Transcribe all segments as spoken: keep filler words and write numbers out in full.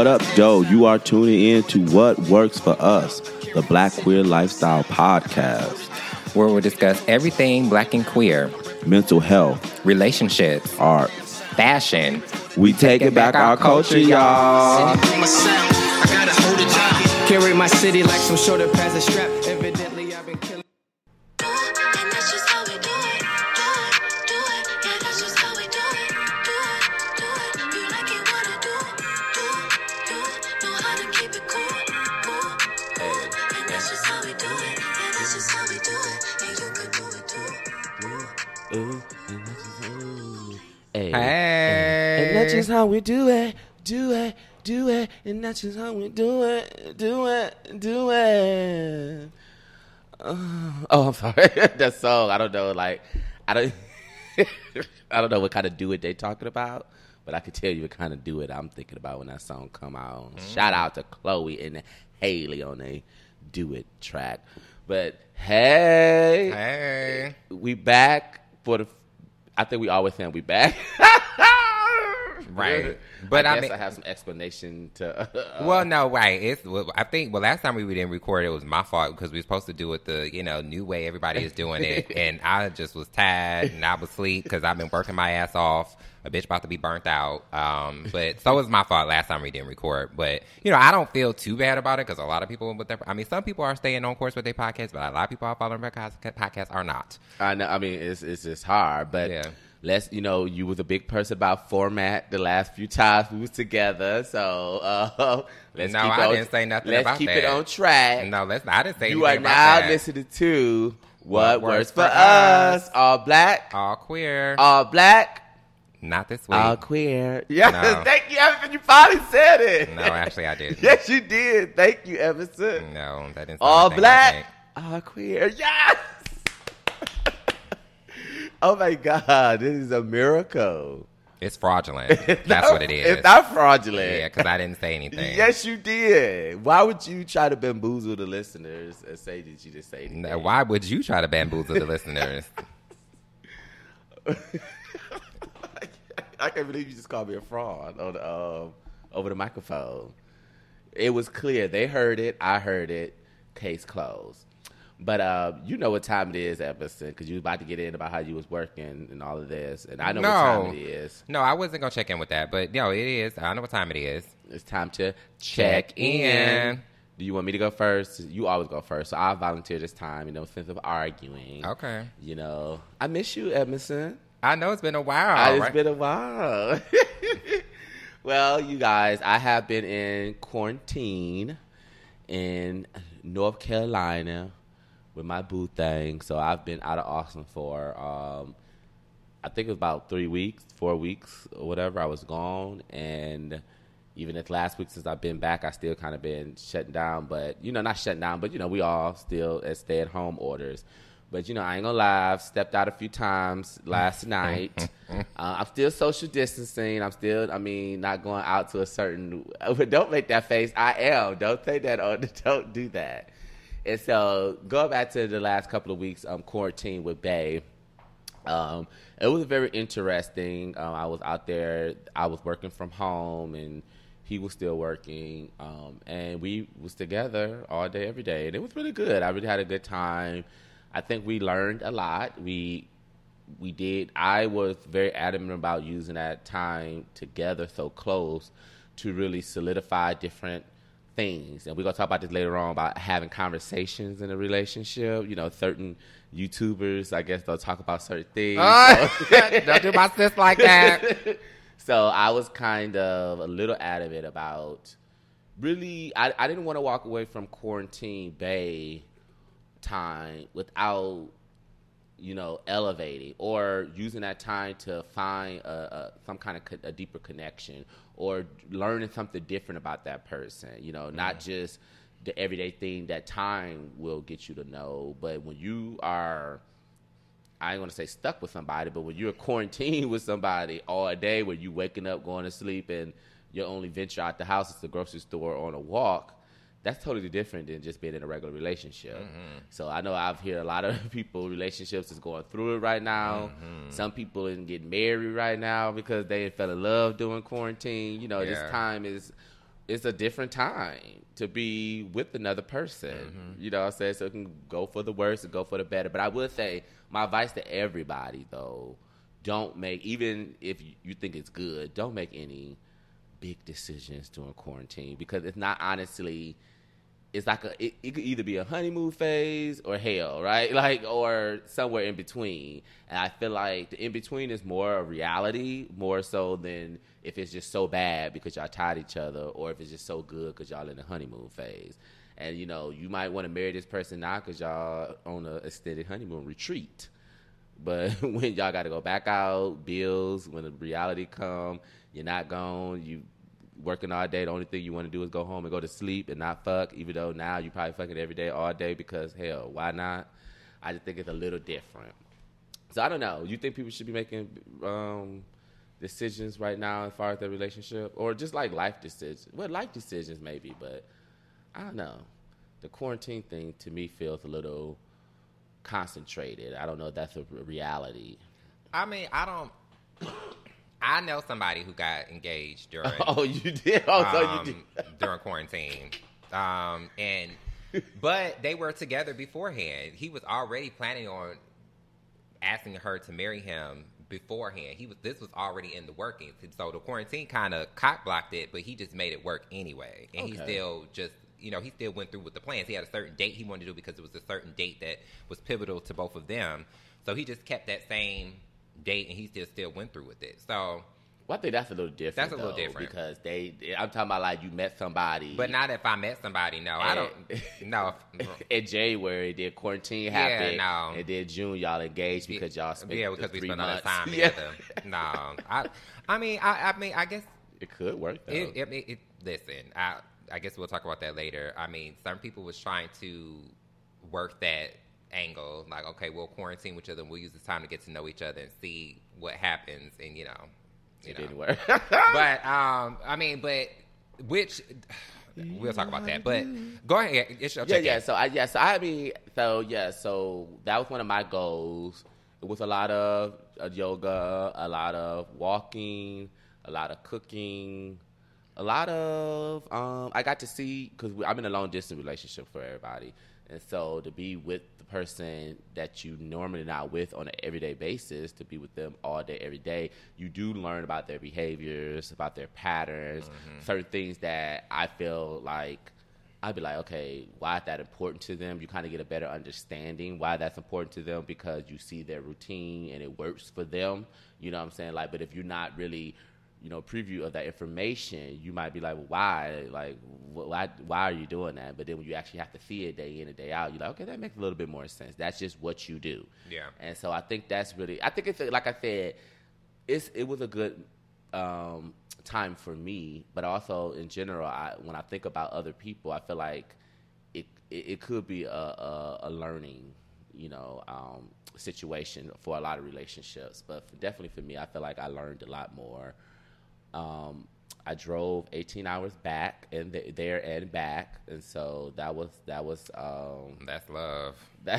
What up, Doe? You are tuning in to What Works for Us, the Black Queer Lifestyle Podcast, where we'll discuss everything Black and queer. Mental health, relationships, art, fashion. We taking back, back our, our culture, y'all. Carry my city like some shoulder pads of strap. Evidently, I've been killing. Hey. Hey. And that's just how we do it, do it, do it. And that's just how we do it, do it, do it. Uh, oh, I'm sorry. That song, I don't know, like, I don't, I don't know what kind of do it they talking about, but I can tell you what kind of do it I'm thinking about when that song come out. Mm. Shout out to Chloe and Haley on a do it track. But hey, hey, we back for the. I think we always saying we back. Right. But I, I guess mean, I have some explanation to. Uh, well, no, right. It's. Well, I think. Well, last time we didn't record, it was my fault because we were supposed to do it the you know new way everybody is doing it, and I just was tired and I was asleep because I've been working my ass off. A bitch about to be burnt out. Um, but so it was my fault last time we didn't record. But you know, I don't feel too bad about it because a lot of people with their. I mean, some people are staying on course with their podcasts, but a lot of people are following their podcasts are not. I know. I mean, it's it's just hard, but. Yeah. Let's, you know, you was a big person about format the last few times we was together, so uh, let's no, keep I on, didn't say nothing let's about keep that. it on track. No, let's. I didn't say you anything about that. You are now that. listening to What, what Works for, for us. us. All black, all queer, all black. Not this week. All queer. Yes, no. Thank you, Emerson. You finally said it. No, actually, I did. Yes, you did. Thank you, Emerson. No, that didn't. All black, all queer. Yes. Oh my God, this is a miracle. It's fraudulent. That's not, what it is. It's not fraudulent. Yeah, because I didn't say anything. Yes, you did. Why would you try to bamboozle the listeners and say that you didn't say anything? No, why would you try to bamboozle the listeners? I can't believe you just called me a fraud on the, um, over the microphone. It was clear. They heard it. I heard it. Case closed. But uh, you know what time it is, Emerson, because you was about to get in about how you was working and all of this. And I know no. what time it is. No, I wasn't going to check in with that. But, no, it is. I know what time it is. It's time to check, check in. in. Do you want me to go first? You always go first. So I'll volunteer this time, you know, sense of arguing. Okay. You know, I miss you, Emerson. I know it's been a while. I, it's right? been a while. Well, you guys, I have been in quarantine in North Carolina with my boo thing. So I've been out of Austin for, um, I think it was about three weeks, four weeks or whatever. I was gone. And even this last week since I've been back, I still kind of been shutting down. But, you know, not shutting down, but, you know, we all still at stay-at-home orders. But, you know, I ain't gonna lie, I've stepped out a few times last night. uh, I'm still social distancing. I'm still, I mean, not going out to a certain, don't make that face. I am. Don't say that. Or don't do that. And so, going back to the last couple of weeks, um, quarantine with Bae, um, it was very interesting. Um, I was out there. I was working from home, and he was still working. Um, and we was together all day, every day, and it was really good. I really had a good time. I think we learned a lot. We we did. I was very adamant about using that time together, so close, to really solidify different things. And we're going to talk about this later on about having conversations in a relationship. You know, certain YouTubers, I guess, they'll talk about certain things. Uh, so. Don't do my sis like that. So I was kind of a little adamant about really, I, I didn't want to walk away from quarantine Bae time without, you know, elevating or using that time to find a, a, some kind of co- a deeper connection or learning something different about that person, you know, mm-hmm. not just the everyday thing that time will get you to know. But when you are, I ain't going to say stuck with somebody, but when you're quarantined with somebody all day, where you waking up, going to sleep, and your only venture out the house is the grocery store or on a walk, that's totally different than just being in a regular relationship. Mm-hmm. So I know I've heard a lot of people, relationships is going through it right now. Mm-hmm. Some people didn't get married right now because they fell in love during quarantine. You know, yeah. This time is it's a different time to be with another person. Mm-hmm. You know what I'm saying? So it can go for the worse and go for the better. But I would say my advice to everybody, though, don't make, even if you think it's good, don't make any big decisions during quarantine, because it's not honestly, it's like a, it, it could either be a honeymoon phase or hell, right? Like, or somewhere in between. And I feel like the in between is more a reality, more so than if it's just so bad because y'all tied each other, or if it's just so good because y'all in the honeymoon phase. And, you know, you might want to marry this person now because y'all on an extended honeymoon retreat. But when y'all got to go back out, bills, when the reality come, you're not gone, you working all day, the only thing you want to do is go home and go to sleep and not fuck, even though now you probably fucking every day, all day, because, hell, why not? I just think it's a little different. So I don't know. You think people should be making um, decisions right now as far as their relationship? Or just like life decisions? Well, life decisions maybe, but I don't know. The quarantine thing to me feels a little concentrated. I don't know if that's a reality. I mean, I don't... I know somebody who got engaged during. Oh, you did. Oh, so um, you did during quarantine, um, and but they were together beforehand. He was already planning on asking her to marry him beforehand. He was. This was already in the workings. So the quarantine kind of cock blocked it, but he just made it work anyway. And okay. he still just, you know, he still went through with the plans. He had a certain date he wanted to do because it was a certain date that was pivotal to both of them. So he just kept that same date, and he still still went through with it. So, well, I think that's a little different. That's a though, little different because they. I'm talking about like you met somebody, but not if I met somebody. No, and, I don't. No. In January, did quarantine happen? Yeah, no. And then June, y'all engaged because y'all spent yeah because we three spent months. all the time yeah. together. No, I. I mean, I. I mean, I guess it could work. Though. It, it, it, it, listen, I. I guess we'll talk about that later. I mean, some people was trying to work that angle, like, okay, we'll quarantine with each other and we'll use this time to get to know each other and see what happens, and you know, you it know. didn't work. But um, I mean, but which we'll talk about that. But go ahead, it's your yeah, check-in. yeah. So I, yeah, so I mean, so yeah, so that was one of my goals. It was a lot of uh, yoga, a lot of walking, a lot of cooking. A lot of, um, I got to see, because I'm in a long-distance relationship for everybody, and so to be with the person that you normally not with on an everyday basis, to be with them all day, every day, you do learn about their behaviors, about their patterns, mm-hmm. certain things that I feel like, I'd be like, okay, why is that important to them? You kind of get a better understanding why that's important to them, because you see their routine and it works for them, you know what I'm saying? Like, but if you're not really you know, preview of that information, you might be like, well, why? Like, why why are you doing that? But then when you actually have to see it day in and day out, you're like, okay, that makes a little bit more sense. That's just what you do. Yeah. And so I think that's really, I think it's, like I said, it's it was a good um, time for me, but also in general, I, when I think about other people, I feel like it it, it could be a, a, a learning, you know, um, situation for a lot of relationships. But for, definitely for me, I feel like I learned a lot more. Um, I drove eighteen hours back and th- there and back, and so that was that was um, that's love. That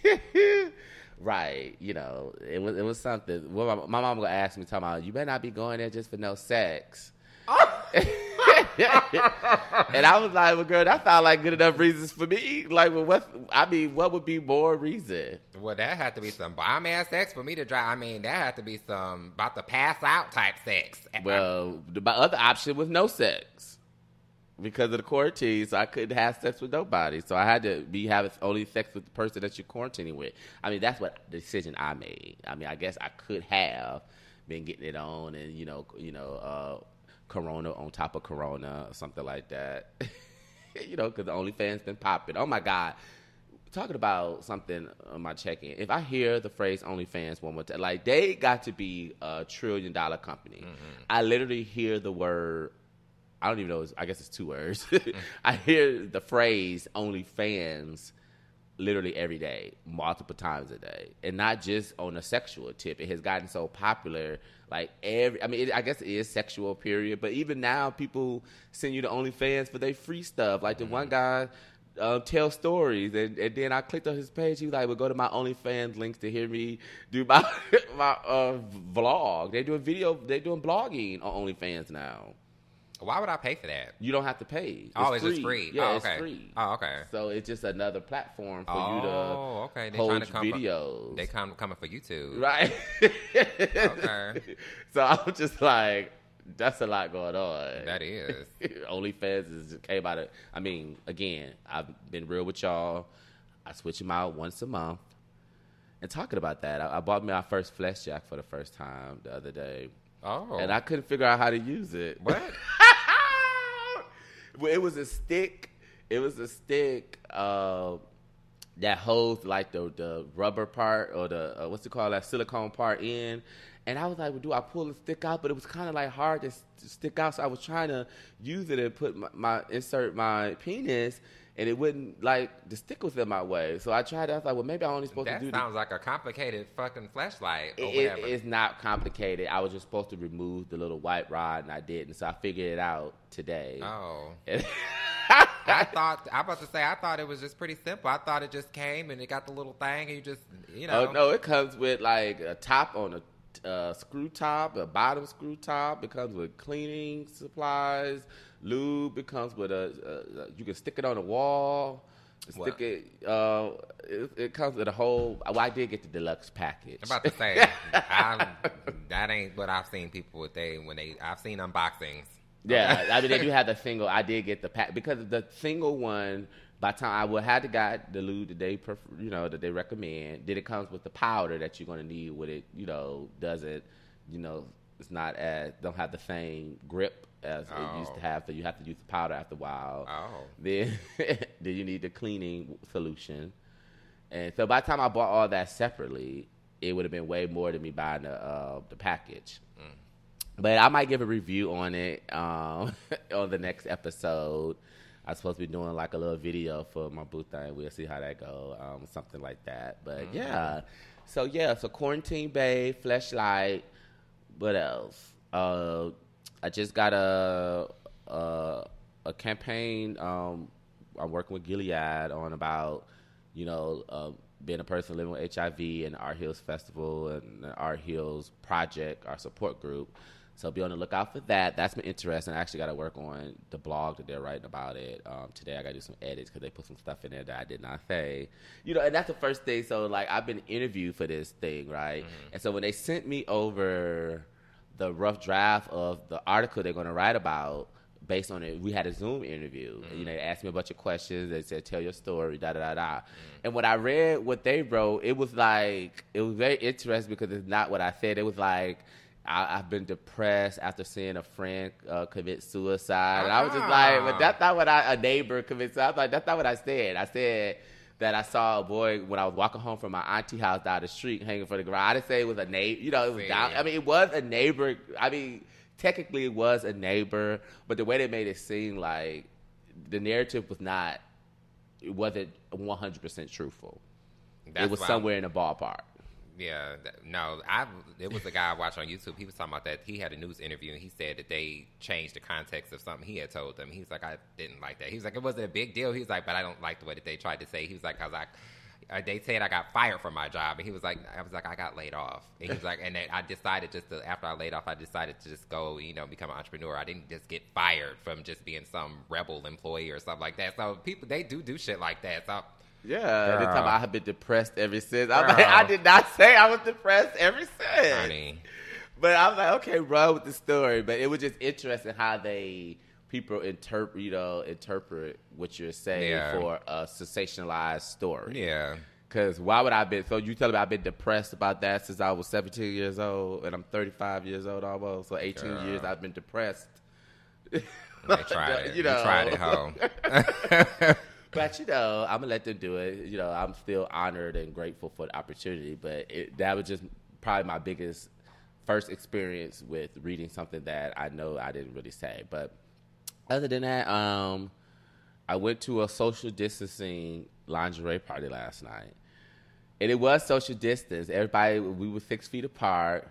right, you know, it was it was something. Well, my, my mom gonna ask me, talking about, you better not be going there just for no sex. And I was like, well, girl, that sounds like good enough reasons for me. Like, well, what? I mean, what would be more reason? Well, that had to be some bomb ass sex for me to drive. I mean, that had to be some about to pass out type sex. Well, the, my other option was no sex because of the quarantine, so I couldn't have sex with nobody. So I had to be having only sex with the person that you're quarantining with. I mean, that's what the decision I made. I mean, I guess I could have been getting it on, and you know, you know. Uh, Corona on top of Corona or something like that. You know, because the OnlyFans been popping. Oh, my God. Talking about something on my check-in. If I hear the phrase OnlyFans one more time, like, they got to be a trillion-dollar company. Mm-hmm. I literally hear the word, I don't even know, I guess it's two words. Mm-hmm. I hear the phrase OnlyFans literally every day, multiple times a day. And not just on a sexual tip. It has gotten so popular. Like, every, I mean, it, I guess it is sexual, period. But even now, people send you to OnlyFans for their free stuff. Like, the mm-hmm. one guy uh, tells stories. And, and then I clicked on his page. He was like, well, go to my OnlyFans links to hear me do my my uh, vlog. They're doing video. They're doing blogging on OnlyFans now. Why would I pay for that? You don't have to pay. It's oh, it's free. just free. Yeah, oh, it's okay. free. Oh, okay. So it's just another platform for oh, you to okay. They hold trying to come videos. For, they come coming for YouTube, right? okay. So I'm just like, that's a lot going on. That is. OnlyFans is came out of. I mean, again, I've been real with y'all. I switch them out once a month. And talking about that, I, I bought me our first Flesh Jack for the first time the other day. Oh. And I couldn't figure out how to use it. What? Well, it was a stick. It was a stick uh, that holds like the the rubber part or the uh, what's it called, that silicone part in. And I was like, well, do I pull the stick out? But it was kind of like hard to, to stick out. So I was trying to use it and put my, my insert my penis, and it wouldn't, like, the stick was in my way. So I tried it. I was like, well, maybe I'm only supposed that to do sounds like a complicated fucking flashlight or it, whatever. It's not complicated. I was just supposed to remove the little white rod, and I didn't. So I figured it out today. Oh. I thought, I was about to say, I thought it was just pretty simple. I thought it just came and it got the little thing and you just, you know. Oh, no, it comes with, like, a top on a uh, screw top, a bottom screw top. It comes with cleaning supplies, lube. It comes with a, a you can stick it on the wall. Stick What? it, uh, it. It comes with a whole. Well, I did get the deluxe package. I'm about to say, I, that ain't what I've seen people with they when they. I've seen unboxings. Yeah, I mean they do have the single. I did get the pack because the single one. By the time I would have to got the lube that they prefer, you know, that they recommend. Then it comes with the powder that you're gonna need with it. You know, doesn't, you know, it's not as don't have the same grip as Oh. it used to have. So you have to use the powder after a while. Oh. Then, then you need the cleaning solution. And so by the time I bought all that separately, it would have been way more than me buying the uh, the package. Mm. But I might give a review on it um, on the next episode. I'm supposed to be doing like a little video for my booth thing. We'll see how that go, um, something like that. But Mm-hmm. yeah, so yeah, so Quarantine Bae, Fleshlight. What else? Uh, I just got a a, a campaign. Um, I'm working with Gilead on about you know uh, being a person living with H I V and the Art Hills Festival and the Art Hills Project, our support group. So be on the lookout for that. That's been interesting. I actually got to work on the blog that they're writing about it. Um, today I got to do some edits because they put some stuff in there that I did not say. You know, and that's the first thing. So, like, I've been interviewed for this thing, right? Mm-hmm. And so when they sent me over the rough draft of the article they're going to write about, based on it, we had a Zoom interview. Mm-hmm. And, you know, they asked me a bunch of questions. They said, tell your story, da, da, da, da. Mm-hmm. And when I read what they wrote, it was like, it was very interesting because it's not what I said. It was like, I, I've been depressed after seeing a friend uh, commit suicide. And I was just like, but that's not what I, a neighbor commit suicide. I was like, that's not what I said. I said that I saw a boy when I was walking home from my auntie house down the street hanging from the ground. I didn't say it was a neighbor. You know, it was See. down. I mean, it was a neighbor. I mean, technically it was a neighbor, but the way they made it seem like the narrative was not, it wasn't one hundred percent truthful. That's it was why somewhere I'm- in the ballpark. Yeah, th- no, I. It was a guy I watched on YouTube. He was talking about that. He had a news interview and he said that they changed the context of something he had told them. He was like, I didn't like that. He was like, it wasn't a big deal. He was like, but I don't like the way that they tried to say. He was like, I was like, uh, they said I got fired from my job, and he was like, I was like, I got laid off. And he was like, and then I decided just to, after I laid off, I decided to just go, you know, become an entrepreneur. I didn't just get fired from just being some rebel employee or something like that. So people, they do do shit like that. So. Yeah, every Girl. time I have been depressed ever since. I'm Girl. like, I did not say I was depressed ever since. Honey. But I was like, okay, run with the story. But it was just interesting how they people interpret, you know, interpret what you're saying Yeah. for a sensationalized story. Yeah. Because why would I be? So you tell me I've been depressed about that since I was seventeen years old, and I'm thirty-five years old almost. So eighteen Girl. years I've been depressed. They tried it. You know. You tried it, ho. But, you know, I'm going to let them do it. You know, I'm still honored and grateful for the opportunity. But it, that was just probably my biggest first experience with reading something that I know I didn't really say. But other than that, um, I went to a social distancing lingerie party last night. And it was social distance. Everybody, we were six feet apart.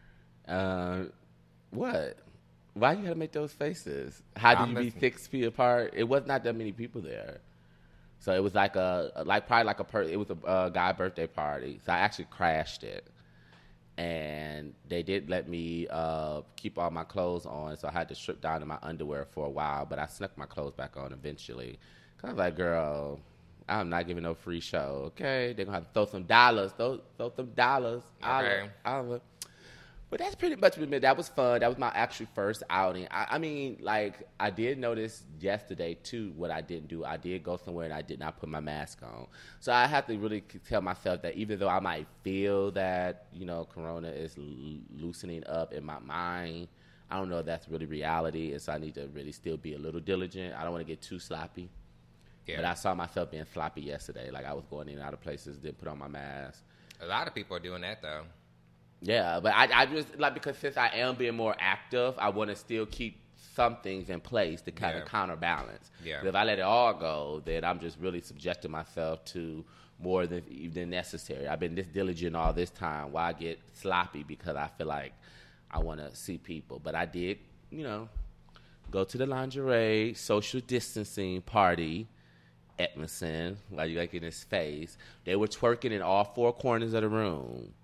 Uh, what? Why you got to make those faces? How do I'm you be listening. six feet apart? It was not that many people there. So it was like a, like probably like a, per, it was a uh, guy birthday party. So I actually crashed it. and they did let me uh, keep all my clothes on, so I had to strip down to my underwear for a while, but I snuck my clothes back on eventually. Cause I was like, girl, I'm not giving no free show, okay? They're gonna have to throw some dollars, throw, throw some dollars. Okay. I'll, I'll, but that's pretty much been, that was fun. That was my actual first outing. I, I mean, like, I did notice yesterday, too, what I didn't do. I did go somewhere and I did not put my mask on. So I have to really tell myself that even though I might feel that, you know, Corona is l- loosening up in my mind, I don't know if that's really reality. And so I need to really still be a little diligent. I don't want to get too sloppy. Yeah. But I saw myself being sloppy yesterday. Like, I was going in and out of places, didn't put on my mask. A lot of people are doing that, though. Yeah, but I, I just, like, because since I am being more active, I want to still keep some things in place to kind yeah. of counterbalance. Yeah. If I let it all go, then I'm just really subjecting myself to more than, than necessary. I've been this diligent all this time. Why get sloppy? Because I feel like I want to see people. But I did, you know, go to the lingerie social distancing party, Edmondson, like you like in his face. They were twerking in all four corners of the room.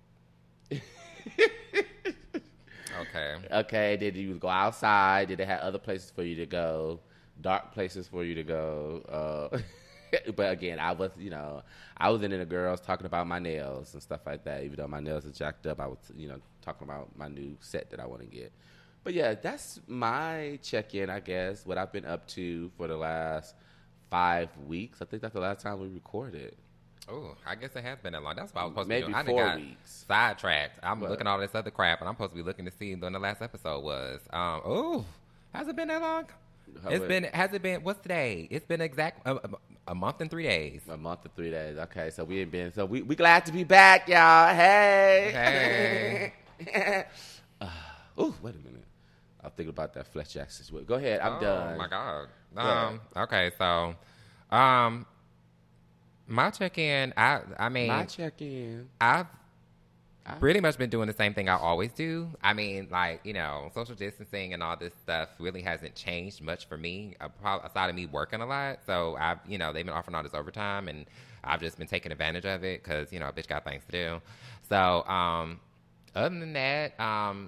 Okay. Okay. Did you go outside? Did they have other places for you to go? Dark places for you to go? Uh, but again, I was, you know, I was into the girls talking about my nails and stuff like that. Even though my nails are jacked up, I was, you know, talking about my new set that I want to get. But yeah, that's my check-in, I guess. What I've been up to for the last five weeks. I think that's the last time we recorded. Oh, I guess it has been that long. That's what I was supposed Maybe to be doing. four I got weeks. sidetracked. I'm What? looking at all this other crap, and I'm supposed to be looking to see when the last episode was. Um, oh, has it been that long? How It's it- been. Has it been? What's today? It's been exact a, a month and three days. A month or three days. Okay, so we ain't been. So we we glad to be back, y'all. Hey. Hey. uh, oh, wait a minute. I'm thinking about that Fletch Jackson. Go ahead. I'm oh, done. Oh my god. Yeah. Um. Okay. So, um, my check-in. I. I mean, My check-in. I've I- pretty much been doing the same thing I always do. I mean, like, you know, social distancing and all this stuff really hasn't changed much for me, aside of me working a lot. So, I've, you know, they've been offering all this overtime, and I've just been taking advantage of it because, you know, a bitch got things to do. So, um, other than that, um,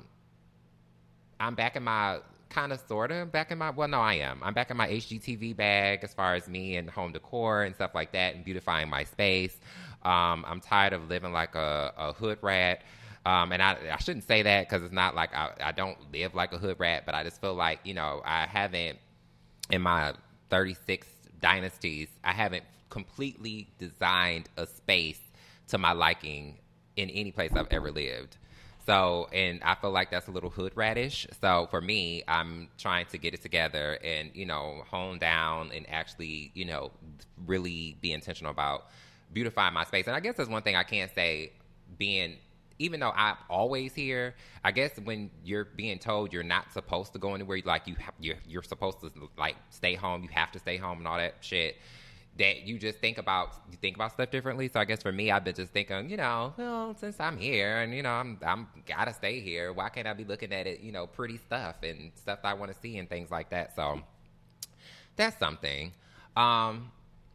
I'm back in my, kind of, sort of, back in my, well, no, I am. I'm back in my H G T V bag as far as me and home decor and stuff like that and beautifying my space. Um, I'm tired of living like a, a hood rat. Um, and I, I shouldn't say that because it's not like I, I don't live like a hood rat, but I just feel like, you know, I haven't, in my thirty-six dynasties, I haven't completely designed a space to my liking in any place I've ever lived. So, and I feel like that's a little hood radish. So for me, I'm trying to get it together and, you know, hone down and actually, you know, really be intentional about beautifying my space. And I guess that's one thing I can't say being, even though I'm always here, I guess when you're being told you're not supposed to go anywhere, like you have, you're, you're supposed to like stay home, you have to stay home and all that shit, that you just think about, you think about stuff differently. So I guess for me, I've been just thinking, you know, well, since I'm here and, you know, I'm, I'm gotta stay here, why can't I be looking at it, you know, pretty stuff and stuff that I want to see and things like that. So that's something. Um,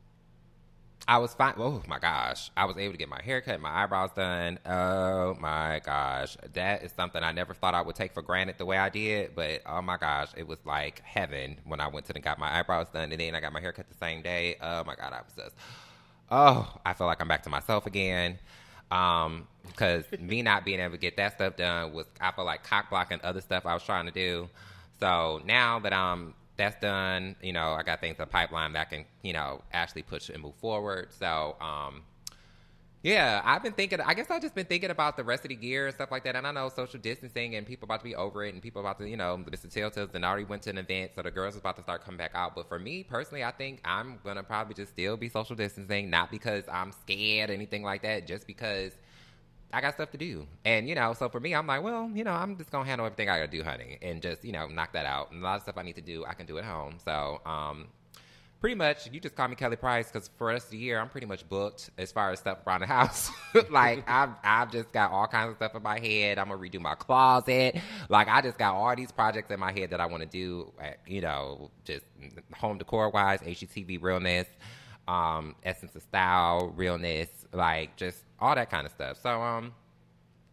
I was fine. Oh my gosh. I was able to get my hair cut and my eyebrows done. Oh my gosh. That is something I never thought I would take for granted the way I did. But oh my gosh, it was like heaven when I went to and got my eyebrows done. And then I got my hair cut the same day. Oh my God, I was just, oh, I feel like I'm back to myself again. Um, because me not being able to get that stuff done was, I feel like cock blocking other stuff I was trying to do. So now that I'm, that's done, you know, I got things in the pipeline that I can, you know, actually push and move forward. So, um, yeah, I've been thinking, I guess I've just been thinking about the rest of the year and stuff like that. And I know social distancing and people about to be over it and people about to, you know, Mister Telltales and already went to an event. So the girls are about to start coming back out. But for me personally, I think I'm going to probably just still be social distancing, not because I'm scared or anything like that, just because I got stuff to do. And, you know, so for me, I'm like, well, you know, I'm just going to handle everything I got to do, honey, and just, you know, knock that out. And a lot of stuff I need to do, I can do at home. So, um, pretty much, you just call me Kelly Price because for the rest of the year, I'm pretty much booked as far as stuff around the house. Like, I've, I've just got all kinds of stuff in my head. I'm going to redo my closet. Like, I just got all these projects in my head that I want to do, at, you know, just home decor-wise, H G T V realness, um, Essence of Style realness, like, just all that kind of stuff. So, um,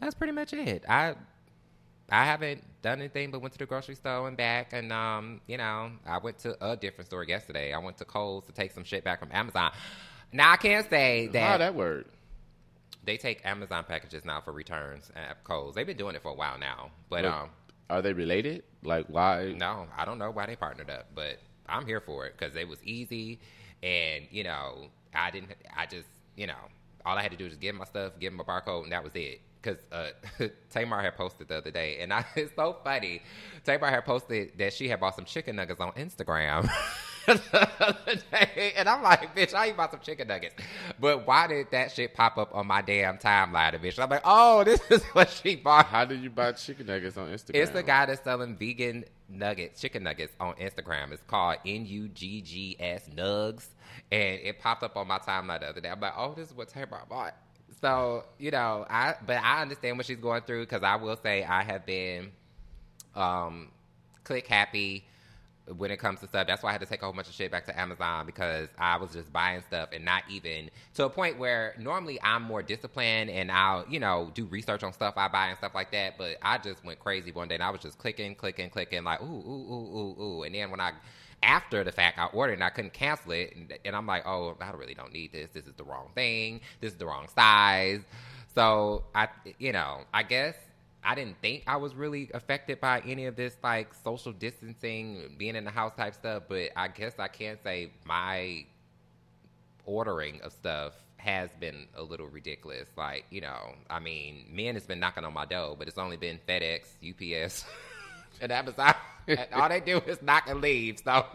That's pretty much it. I I haven't done anything but went to the grocery store and back, and um, you know, I went to a different store yesterday. I went to Kohl's to take some shit back from Amazon. Now I can't say that How that work? They take Amazon packages now for returns at Kohl's. They've been doing it for a while now, but Look, um, are they related? Like why? no, I don't know why they partnered up, but I'm here for it because it was easy, and you know, I didn't. I just, you know, all I had to do was give my stuff, give them a barcode, and that was it. Because uh, Tamar had posted the other day, and I, it's so funny. Tamar had posted that she had bought some chicken nuggets on Instagram the other day, and I'm like, bitch, I ain't bought some chicken nuggets. But why did that shit pop up on my damn timeline, bitch? I'm like, oh, this is what she bought. How did you buy chicken nuggets on Instagram? It's the guy that's selling vegan nuggets, chicken nuggets on Instagram. It's called N U G G S Nugs, and it popped up on my timeline the other day. I'm like, oh, this is what Tamar bought. So, you know, I but I understand what she's going through because I will say I have been um, click happy when it comes to stuff. That's why I had to take a whole bunch of shit back to Amazon because I was just buying stuff and not even to a point where normally I'm more disciplined and I'll, you know, do research on stuff I buy and stuff like that. But I just went crazy one day and I was just clicking, clicking, clicking like, ooh, ooh, ooh, ooh, ooh. And then when I... After the fact, I ordered and I couldn't cancel it. And, and I'm like, oh, I really don't need this. This is the wrong thing. This is the wrong size. So, I, you know, I guess I didn't think I was really affected by any of this, like, social distancing, being in the house type stuff. But I guess I can say my ordering of stuff has been a little ridiculous. Like, you know, I mean, men has been knocking on my door, but it's only been FedEx, U P S, and Amazon. And all they do is knock and leave. So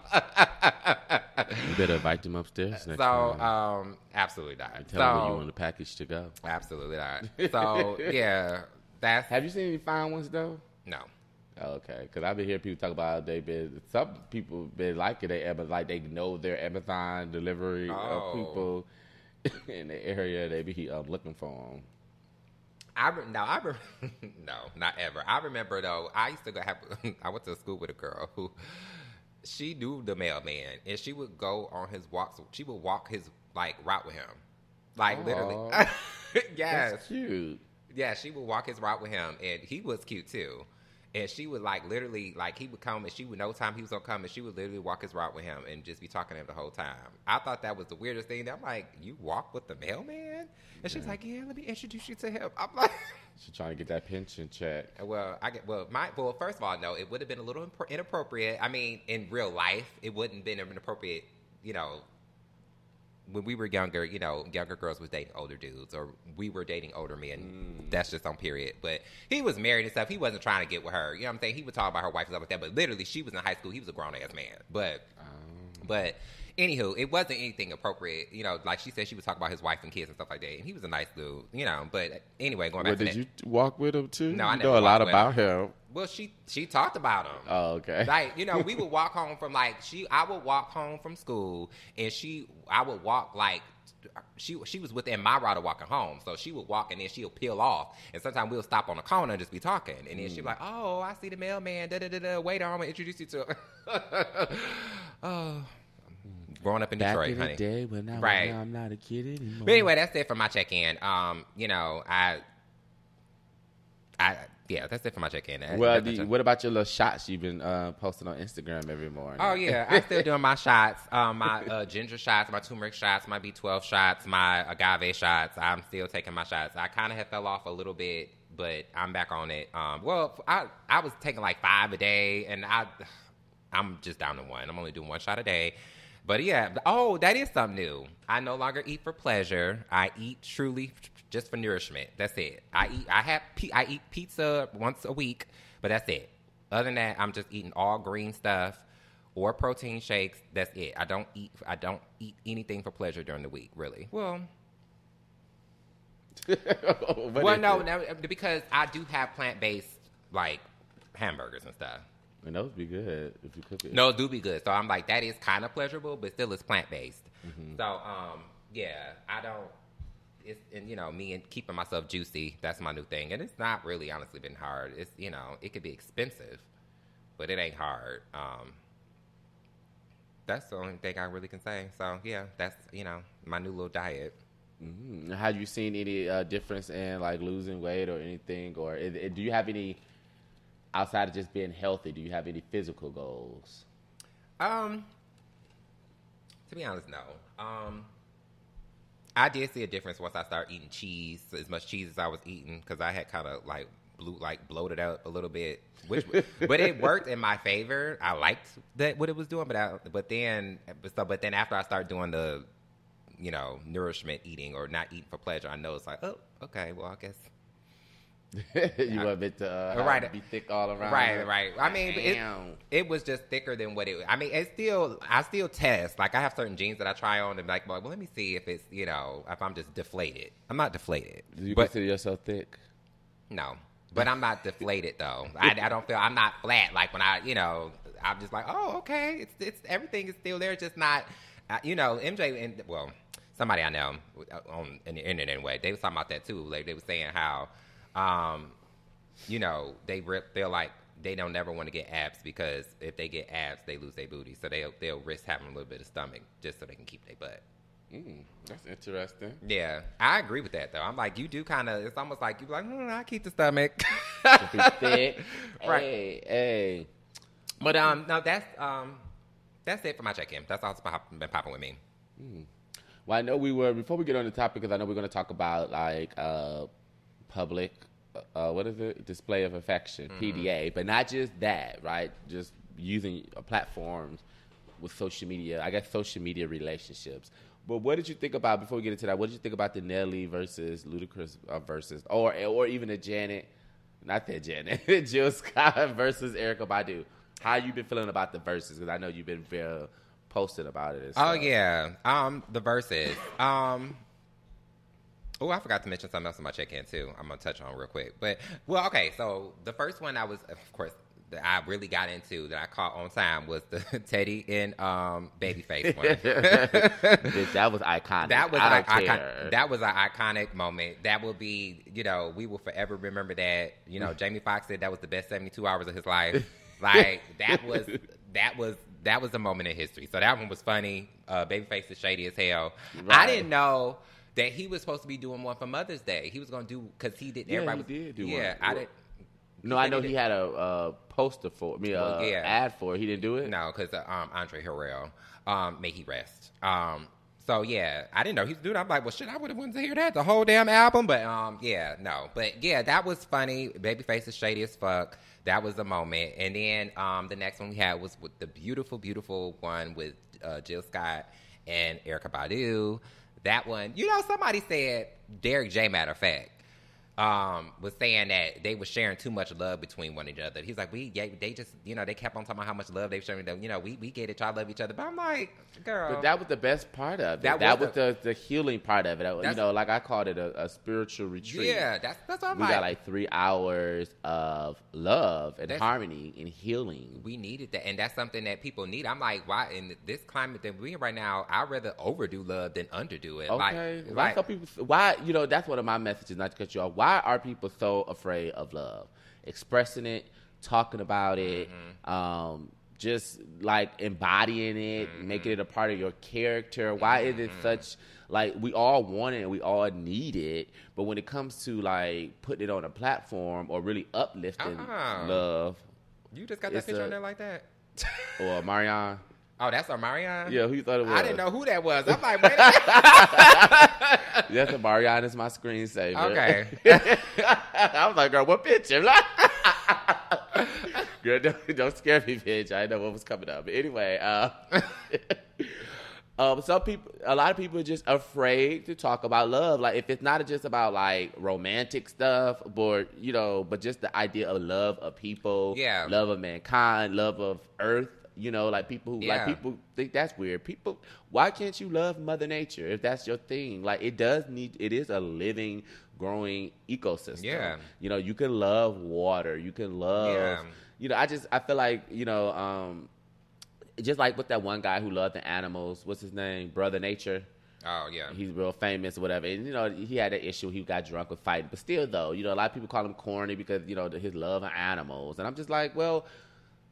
you better invite them upstairs next so time. um, absolutely not. And So tell them where you want the package to go. absolutely not. So yeah, that's Have you seen any fine ones though? no. Oh, okay, because I've been hearing people talk about how they been. Some people been liking they Amazon, like they know their Amazon delivery Oh. of people in the area. They be um, looking for them. I re- no, I re- no, not ever. I remember though. I used to go have. I went to school with a girl who she knew the mailman, and she would go on his walks. She would walk his like route with him, like Aw. literally. Yes, That's cute. yeah. She would walk his route with him, and he was cute too. And she would like literally like he would come, and she would know time he was gonna come, and she would literally walk his route with him and just be talking to him the whole time. I thought that was the weirdest thing. I'm like, you walk with the mailman? And she's like, yeah, let me introduce you to him. I'm like, She trying to get that pension check. well, I get well, my well. First of all, no, it would have been a little impor- inappropriate. I mean, in real life, it wouldn't have been inappropriate. You know, when we were younger, you know, younger girls was dating older dudes, or we were dating older men. Mm. That's just on period. But he was married and stuff. He wasn't trying to get with her. You know what I'm saying? He would talk about her wife and stuff like that. But literally, she was in high school. He was a grown ass man. But, Um, but. Anywho, it wasn't anything appropriate. You know, like she said, she would talk about his wife and kids and stuff like that. And he was a nice dude, you know. But anyway, going back well, to did that. you walk with him too? No, I you never know a lot walked with about him. Well, she she talked about him. Oh, okay. Like, you know, we would walk home from like she I would walk home from school, and she I would walk like she she was within my route of walking home. So she would walk and then she'll peel off. And sometimes we'll stop on the corner and just be talking. And then Mm. she'd be like, oh, I see the mailman, da da da da. Wait, I'm gonna introduce you to Oh, growing up in Back Detroit, in the honey. day when I Right. was young, I'm not a kid anymore. But anyway, that's it for my check-in. Um, you know, I, I, yeah, that's it for my check-in. That- Well, that's the, my check- what about your little shots you've been uh, posting on Instagram every morning? Oh yeah, I'm still doing my shots. Um, my uh, ginger shots, my turmeric shots, my B twelve shots, my agave shots. I'm still taking my shots. I kind of have fell off a little bit, but I'm back on it. Um, well, I I was taking like five a day, and I I'm just down to one. I'm only doing one shot a day. But yeah, oh, that is something new. I no longer eat for pleasure. I eat truly just for nourishment. That's it. I eat. I have. I eat pizza once a week, but that's it. Other than that, I'm just eating all green stuff or protein shakes. That's it. I don't eat. I don't eat anything for pleasure during the week. Really. Well, What well, is no, it? no, because I do have plant based like hamburgers and stuff. And those be good if you cook it. No, it do be good. So I'm like, that is kind of pleasurable, but still it's plant based. Mm-hmm. So um, yeah, I don't. It's and you know me and keeping myself juicy. That's my new thing, and it's not really honestly been hard. It's you know it could be expensive, but it ain't hard. Um, that's the only thing I really can say. So yeah, that's you know my new little diet. Mm-hmm. Have you seen any uh, difference in like losing weight or anything, or is, is, do you have any outside of just being healthy? Do you have any physical goals? Um, to be honest, no. Um, I did see a difference once I started eating cheese, as much cheese as I was eating, because I had kind of like blew, like bloated out a little bit, which but it worked in my favor. I liked that what it was doing, but I, but then so but then after I started doing the, you know, nourishment eating or not eating for pleasure, I know it's like, oh, okay, well, I guess. you want it to uh, right. to be thick all around. Right, right. I mean, it, it was just thicker than what it. I mean, it's still. I still test. Like I have certain jeans that I try on and like, well, let me see if it's, you know, if I'm just deflated. I'm not deflated. Do you but, consider yourself thick? No, but I'm not deflated though. I, I don't feel. I'm not flat. Like when I, you know, I'm just like, oh, okay. It's it's everything is still there. Just not. Uh, you know, M J and well, somebody I know on in the internet anyway. They was talking about that too. Like they were saying how. Um, you know, they re- feel like they don't never want to get abs because if they get abs, they lose their booty. So they'll, they'll risk having a little bit of stomach just so they can keep their butt. Mm, that's interesting. Yeah, I agree with that, though. I'm like, you do kind of, it's almost like you're like, mm, I keep the stomach. Be thick. Right. Hey, hey. But, um, no, that's, um, that's it for my check-in. That's all that's pop- been popping with me. Mm. Well, I know we were, before we get on the topic, because I know we're going to talk about, like, uh, public, uh, what is it? Display of affection, mm-hmm. P D A, but not just that, right? Just using platforms with social media, I guess social media relationships. But what did you think about, before we get into that, what did you think about the Nelly versus Ludacris uh, versus, or or even the Janet, not that Janet, Jill Scott versus Erykah Badu? How you been feeling about the verses? Because I know you've been very posted about it. Oh, yeah. Um, the verses. Um... Oh, I forgot to mention something else in my check-in, too. I'm going to touch on real quick. But, well, okay, so the first one I was, of course, that I really got into, that I caught on time, was the Teddy and um, Babyface one. That was iconic. That was, I an don't icon- care. that was an iconic moment. That will be, you know, we will forever remember that. You know, Jamie Foxx said that was the best seventy-two hours of his life. Like, that was, that was, that was a moment in history. So that one was funny. Uh, Babyface is shady as hell. Right. I didn't know that he was supposed to be doing one for Mother's Day. He was going to do, because he did, yeah, everybody he did do yeah, one. I didn't. No, I know he, he had a uh, poster for me, a well, yeah. ad for it. He didn't do it? No, because uh, um, Andre Harrell, um, may he rest. Um, so, yeah, I didn't know he was doing it. I'm like, well, shit, I would have wanted to hear that, the whole damn album. But, um, yeah, no. But, yeah, that was funny. Babyface is shady as fuck. That was the moment. And then um, the next one we had was with the beautiful, beautiful one with uh, Jill Scott and Erykah Badu. That one, you know, somebody said, Derek J, matter of fact, um, was saying that they were sharing too much love between one another. He's like, we, yeah, they just, you know, they kept on talking about how much love they were sharing. You know, we, we get it, y'all love each other. But I'm like, girl. But that was the best part of it. That, that was, was the, the healing part of it. You know, like I called it a, a spiritual retreat. Yeah, that's, that's what I'm we like. We got like three hours of love and that's, harmony and healing. We needed that. And that's something that people need. I'm like, why, in this climate that we're in right now, I'd rather overdo love than underdo it. Okay. Like, why like, some people, why, you know, that's one of my messages, not to cut you off. Why are people so afraid of love? Expressing it, talking about it, mm-hmm. um, just like embodying it, mm-hmm. making it a part of your character. Why mm-hmm. is it such, like, we all want it and we all need it, but when it comes to like putting it on a platform or really uplifting uh-huh. love. You just got that picture a, on there like that? Or Marianne. Oh, that's Omarion? Yeah, who you thought it was? I didn't know who that was. I'm like, wait a minute. That's Omarion is my screensaver. Okay. I was like, girl, what picture? Girl, don't, don't scare me, bitch. I didn't know what was coming up. But anyway, uh, um, some people, a lot of people are just afraid to talk about love. Like, if it's not just about like romantic stuff, but you know, but just the idea of love of people, yeah, love of mankind, love of Earth. You know, like people who yeah. like people think that's weird. People, why can't you love Mother Nature if that's your thing? Like, it does need. It is a living, growing ecosystem. Yeah. You know, you can love water. You can love. Yeah. You know, I just I feel like you know, um, just like with that one guy who loved the animals. What's his name? Brother Nature. Oh yeah. He's real famous or whatever. And you know, he had an issue. He got drunk with fighting, but still, though, you know, a lot of people call him corny because you know his love of animals. And I'm just like, well.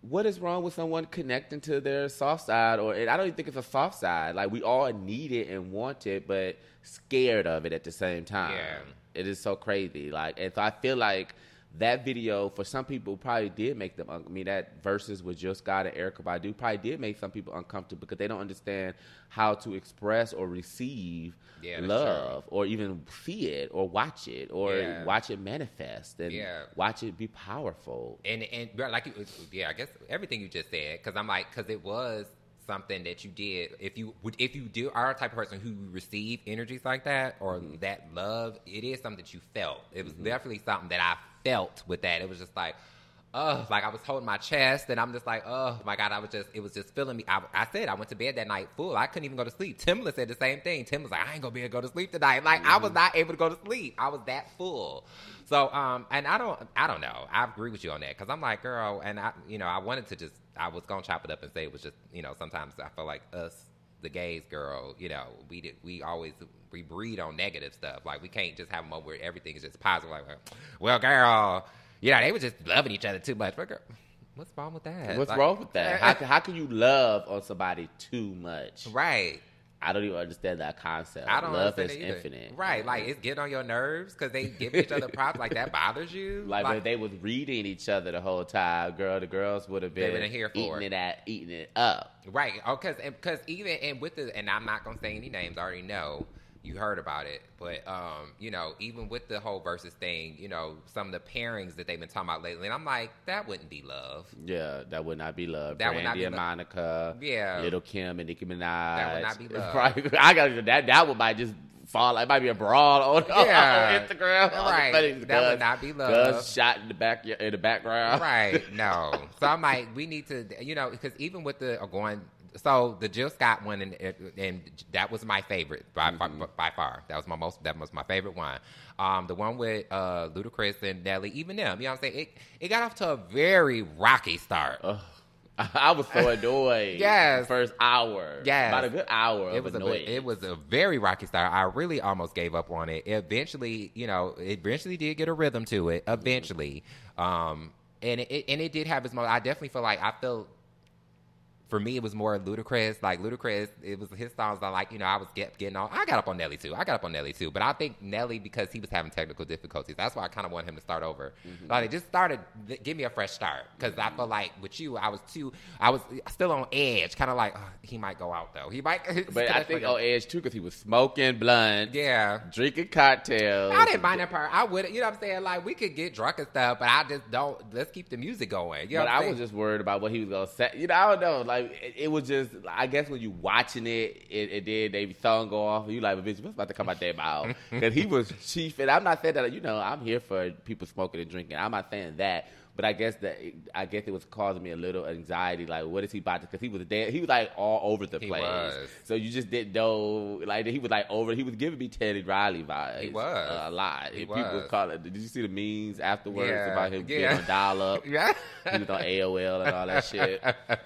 what is wrong with someone connecting to their soft side? Or and I don't even think it's a soft side. Like, we all need it and want it, but scared of it at the same time. Yeah. It is so crazy. Like, and so I feel like that video for some people probably did make them. I mean, that Versus with Jill Scott and Erykah Badu probably did make some people uncomfortable because they don't understand how to express or receive Yeah, that's love, or even see it, or watch it, or Yeah. watch it manifest, and Yeah. watch it be powerful. And and but like it was- yeah, I guess everything you just said, because I'm like, because it was something that you did. If you would, if you do are a type of person who receive energies like that or Mm-hmm. that love, it is something that you felt. It was mm-hmm. definitely something that I felt with that. It was just like, oh, like I was holding my chest, and I'm just like, oh my God, I was just, it was just feeling me. I, I said I went to bed that night full. I couldn't even go to sleep. Timla said the same thing. Tim was like, I ain't gonna be able to go to sleep tonight. Like mm-hmm. I was not able to go to sleep. I was that full. So, um, and I don't, I don't know. I agree with you on that because I'm like, girl, and I, you know, I wanted to just, I was gonna chop it up and say it was just, you know, sometimes I feel like us, the gays, girl, you know, we did, we always we breed on negative stuff. Like we can't just have a moment where everything is just positive. Like, well, girl, you know, they were just loving each other too much. But girl, what's wrong with that? What's like, wrong with that? How, how can you love on somebody too much? Right. I don't even understand that concept. I don't Love understand is it either. infinite. Right. Like, it's getting on your nerves because they give each other props. Like, that bothers you. Like, like if they was reading each other the whole time, girl, the girls would have been, been here for eating it. it at, eating it up. Right. Oh, because because even, and with the, and I'm not going to say any names, I already know. You heard about it, but um, you know, even with the whole Versus thing, you know, some of the pairings that they've been talking about lately, and I'm like, that wouldn't be love. Yeah, that would not be love. That Brandy would not be and lo- Monica. Yeah. Little Kim and Nicki Minaj. That would not be love. Probably, I got that. That one might just fall. Like, it might be a brawl on, Yeah. on Instagram. Right. That That would would not be love. Guns shot in the back in the background. Right. No. So I'm like, we need to, you know, because even with the uh, going. So the Jill Scott one, and, and that was my favorite by, mm-hmm. by, by far. That was my most. That was my favorite one. Um, the one with uh, Ludacris and Nelly, even them. You know what I'm saying? It it got off to a very rocky start. Ugh. I was so annoyed. Yes. The first hour. Yes. About a good hour It of was annoyance. a it was a very rocky start. I really almost gave up on it. Eventually, you know, it eventually did get a rhythm to it. Eventually, um, and it and it did have its moment. I definitely feel like I felt. For me, it was more Ludacris. Like, Ludacris, it was his songs that, like, you know, I was get, getting on. I got up on Nelly, too. I got up on Nelly, too. But I think Nelly, because he was having technical difficulties, that's why I kind of want him to start over. Mm-hmm. Like, it just started, give me a fresh start. Because mm-hmm. I feel like with you, I was too, I was still on edge. Kind of like, oh, he might go out, though. He might. But I think on edge, too, because he was smoking blunt. Yeah. Drinking cocktails. I didn't mind that part. I would, you know what I'm saying? Like, we could get drunk and stuff, but I just don't, let's keep the music going. You know but what I'm I saying? was just worried about what he was going to say. You know, I don't know. Like, it, it was just, I guess when you watching it, it, it did, they song go off, and you like, bitch, what's about to come out their mouth? Because he was chief, and I'm not saying that, you know, I'm here for people smoking and drinking. I'm not saying that. But I guess that I guess it was causing me a little anxiety. Like, what is he about to? Because he was dead. He was like all over the He place. was. So you just didn't know. Like, he was like over. He was giving me Teddy Riley vibes. He was. uh, a lot. He and people was. call it. Did you see the memes afterwards Yeah. about him Yeah. being on dial up? Yeah. He was on A O L and all that shit.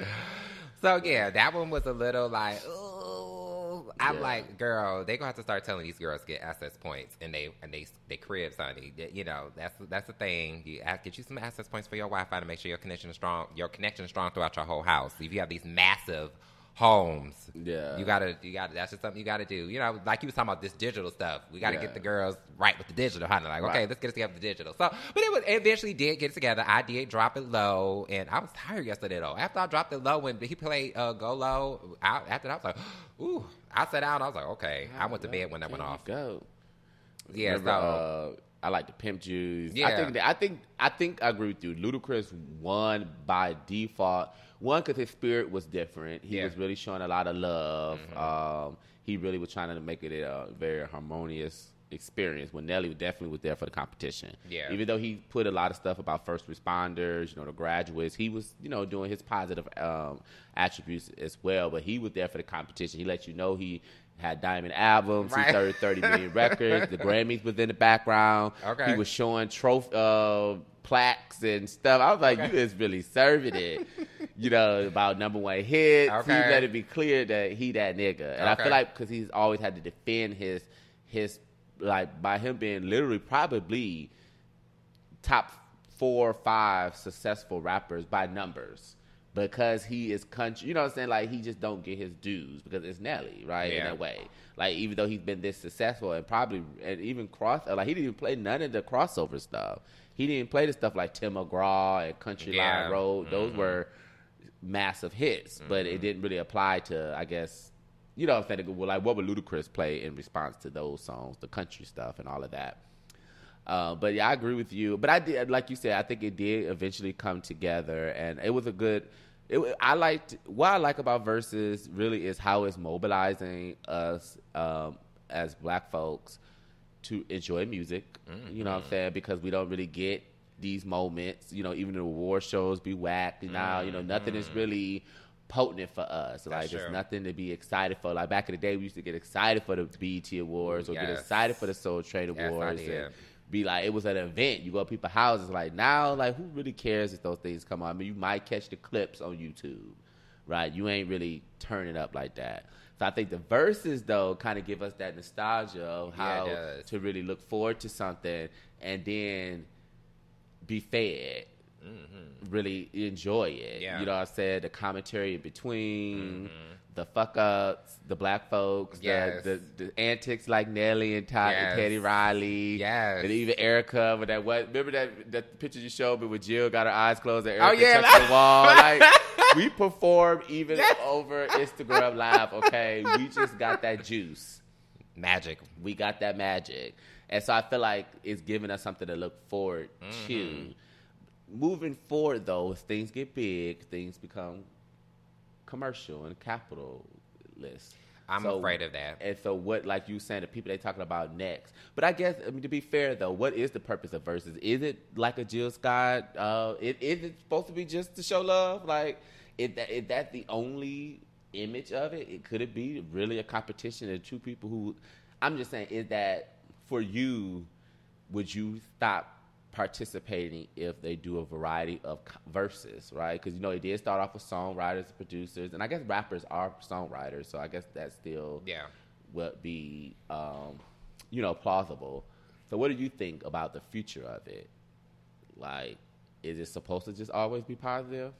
So yeah, that one was a little like, ooh. I'm Yeah. like, girl, they gonna have to start telling these girls to get access points and they and they they cribs, honey. That, you know, that's that's the thing. You ask, get you some access points for your Wi-Fi to make sure your connection is strong. Your connection is strong throughout your whole house. If you have these massive homes, Yeah. you gotta you gotta. That's just something you gotta do. You know, like you was talking about this digital stuff. We gotta Yeah. get the girls right with the digital, honey. Like, okay, Right. let's get it together with the digital. So, but it was it eventually did get it together. I did drop it low, and I was tired yesterday though. After I dropped it low, when he played uh, Go Low, I, after that I was like, ooh. I sat down. I was like, okay. I went to bed when that went There you off. Go. Yeah, Remember, so uh, I like the Pimp Juice. Yeah. I think that, I think I think I agree with you. Ludacris won by default. One, because his spirit was different. He Yeah. was really showing a lot of love. Mm-hmm. Um, he really was trying to make it a very harmonious experience. When Nelly definitely was there for the competition. Yeah. Even though he put a lot of stuff about first responders, you know, the graduates, he was, you know, doing his positive um, attributes as well. But he was there for the competition. He let you know he had diamond albums. Right. He started thirty million records. The Grammys was in the background. Okay. He was showing trophy uh, plaques and stuff. I was like, Okay. you is really serving it. You know, about number one hits. Okay. He let it be clear that he that nigga. And I Okay. feel like because he's always had to defend his his like by him being literally probably top four or five successful rappers by numbers. because he is country, you know what I'm saying? Like, he just don't get his dues because it's Nelly, right? Yeah. In that way. Like, even though he's been this successful and probably, and even cross, like, he didn't even play none of the crossover stuff. He didn't play the stuff like Tim McGraw and Country Yeah. Line Road. Those Mm-hmm. were massive hits, mm-hmm. but it didn't really apply to, I guess, you know what I'm saying? Well, like, what would Ludacris play in response to those songs, the country stuff and all of that? Uh, but yeah, I agree with you. But I did, like you said, I think it did eventually come together, and it was a good. It, I liked what I like about Versus really is how it's mobilizing us um, as Black folks to enjoy music. Mm-hmm. You know what I'm saying? Because we don't really get these moments. You know, even the award shows be whacked mm-hmm. now. You know, nothing is really potent for us. Like, there's nothing to be excited for. Like, back in the day, we used to get excited for the B E T Awards or yes. get excited for the Soul Train Awards. Yes, and be like, it was an event. You go to people's houses. Like, now, like, who really cares if those things come on? I mean, you might catch the clips on YouTube, right? You ain't really turning up like that. So I think the verses, though, kind of give us that nostalgia of how yeah, to really look forward to something and then be fed. Mm-hmm. Really enjoy it. Yeah. You know what I'm saying? The commentary in between, mm-hmm. the fuck ups, the Black folks, yes. the, the the antics like Nelly and Todd yes. and Teddy Riley. Yes. And even Erica with that what remember that that picture you showed me with Jill got her eyes closed and Oh, Erica yeah. touched the wall. Like, we perform even over Instagram Live, okay? We just got that juice. Magic. We got that magic. And so I feel like it's giving us something to look forward mm-hmm. to. Moving forward, though, as things get big, things become commercial and capitalist. I'm so, afraid of that. And so what, like you saying, the people they talking about next. But I guess, I mean, to be fair, though, what is the purpose of Versus? Is it like a Jill Scott? Uh, it, is it supposed to be just to show love? Like, is that, is that the only image of it? it? Could it be really a competition of two people who, I'm just saying, is that for you, would you stop participating if they do a variety of verses, right? Because, you know, it did start off with songwriters and producers, and I guess rappers are songwriters, so I guess that still yeah. would be, um, you know, plausible. So what do you think about the future of it? Like, is it supposed to just always be positive?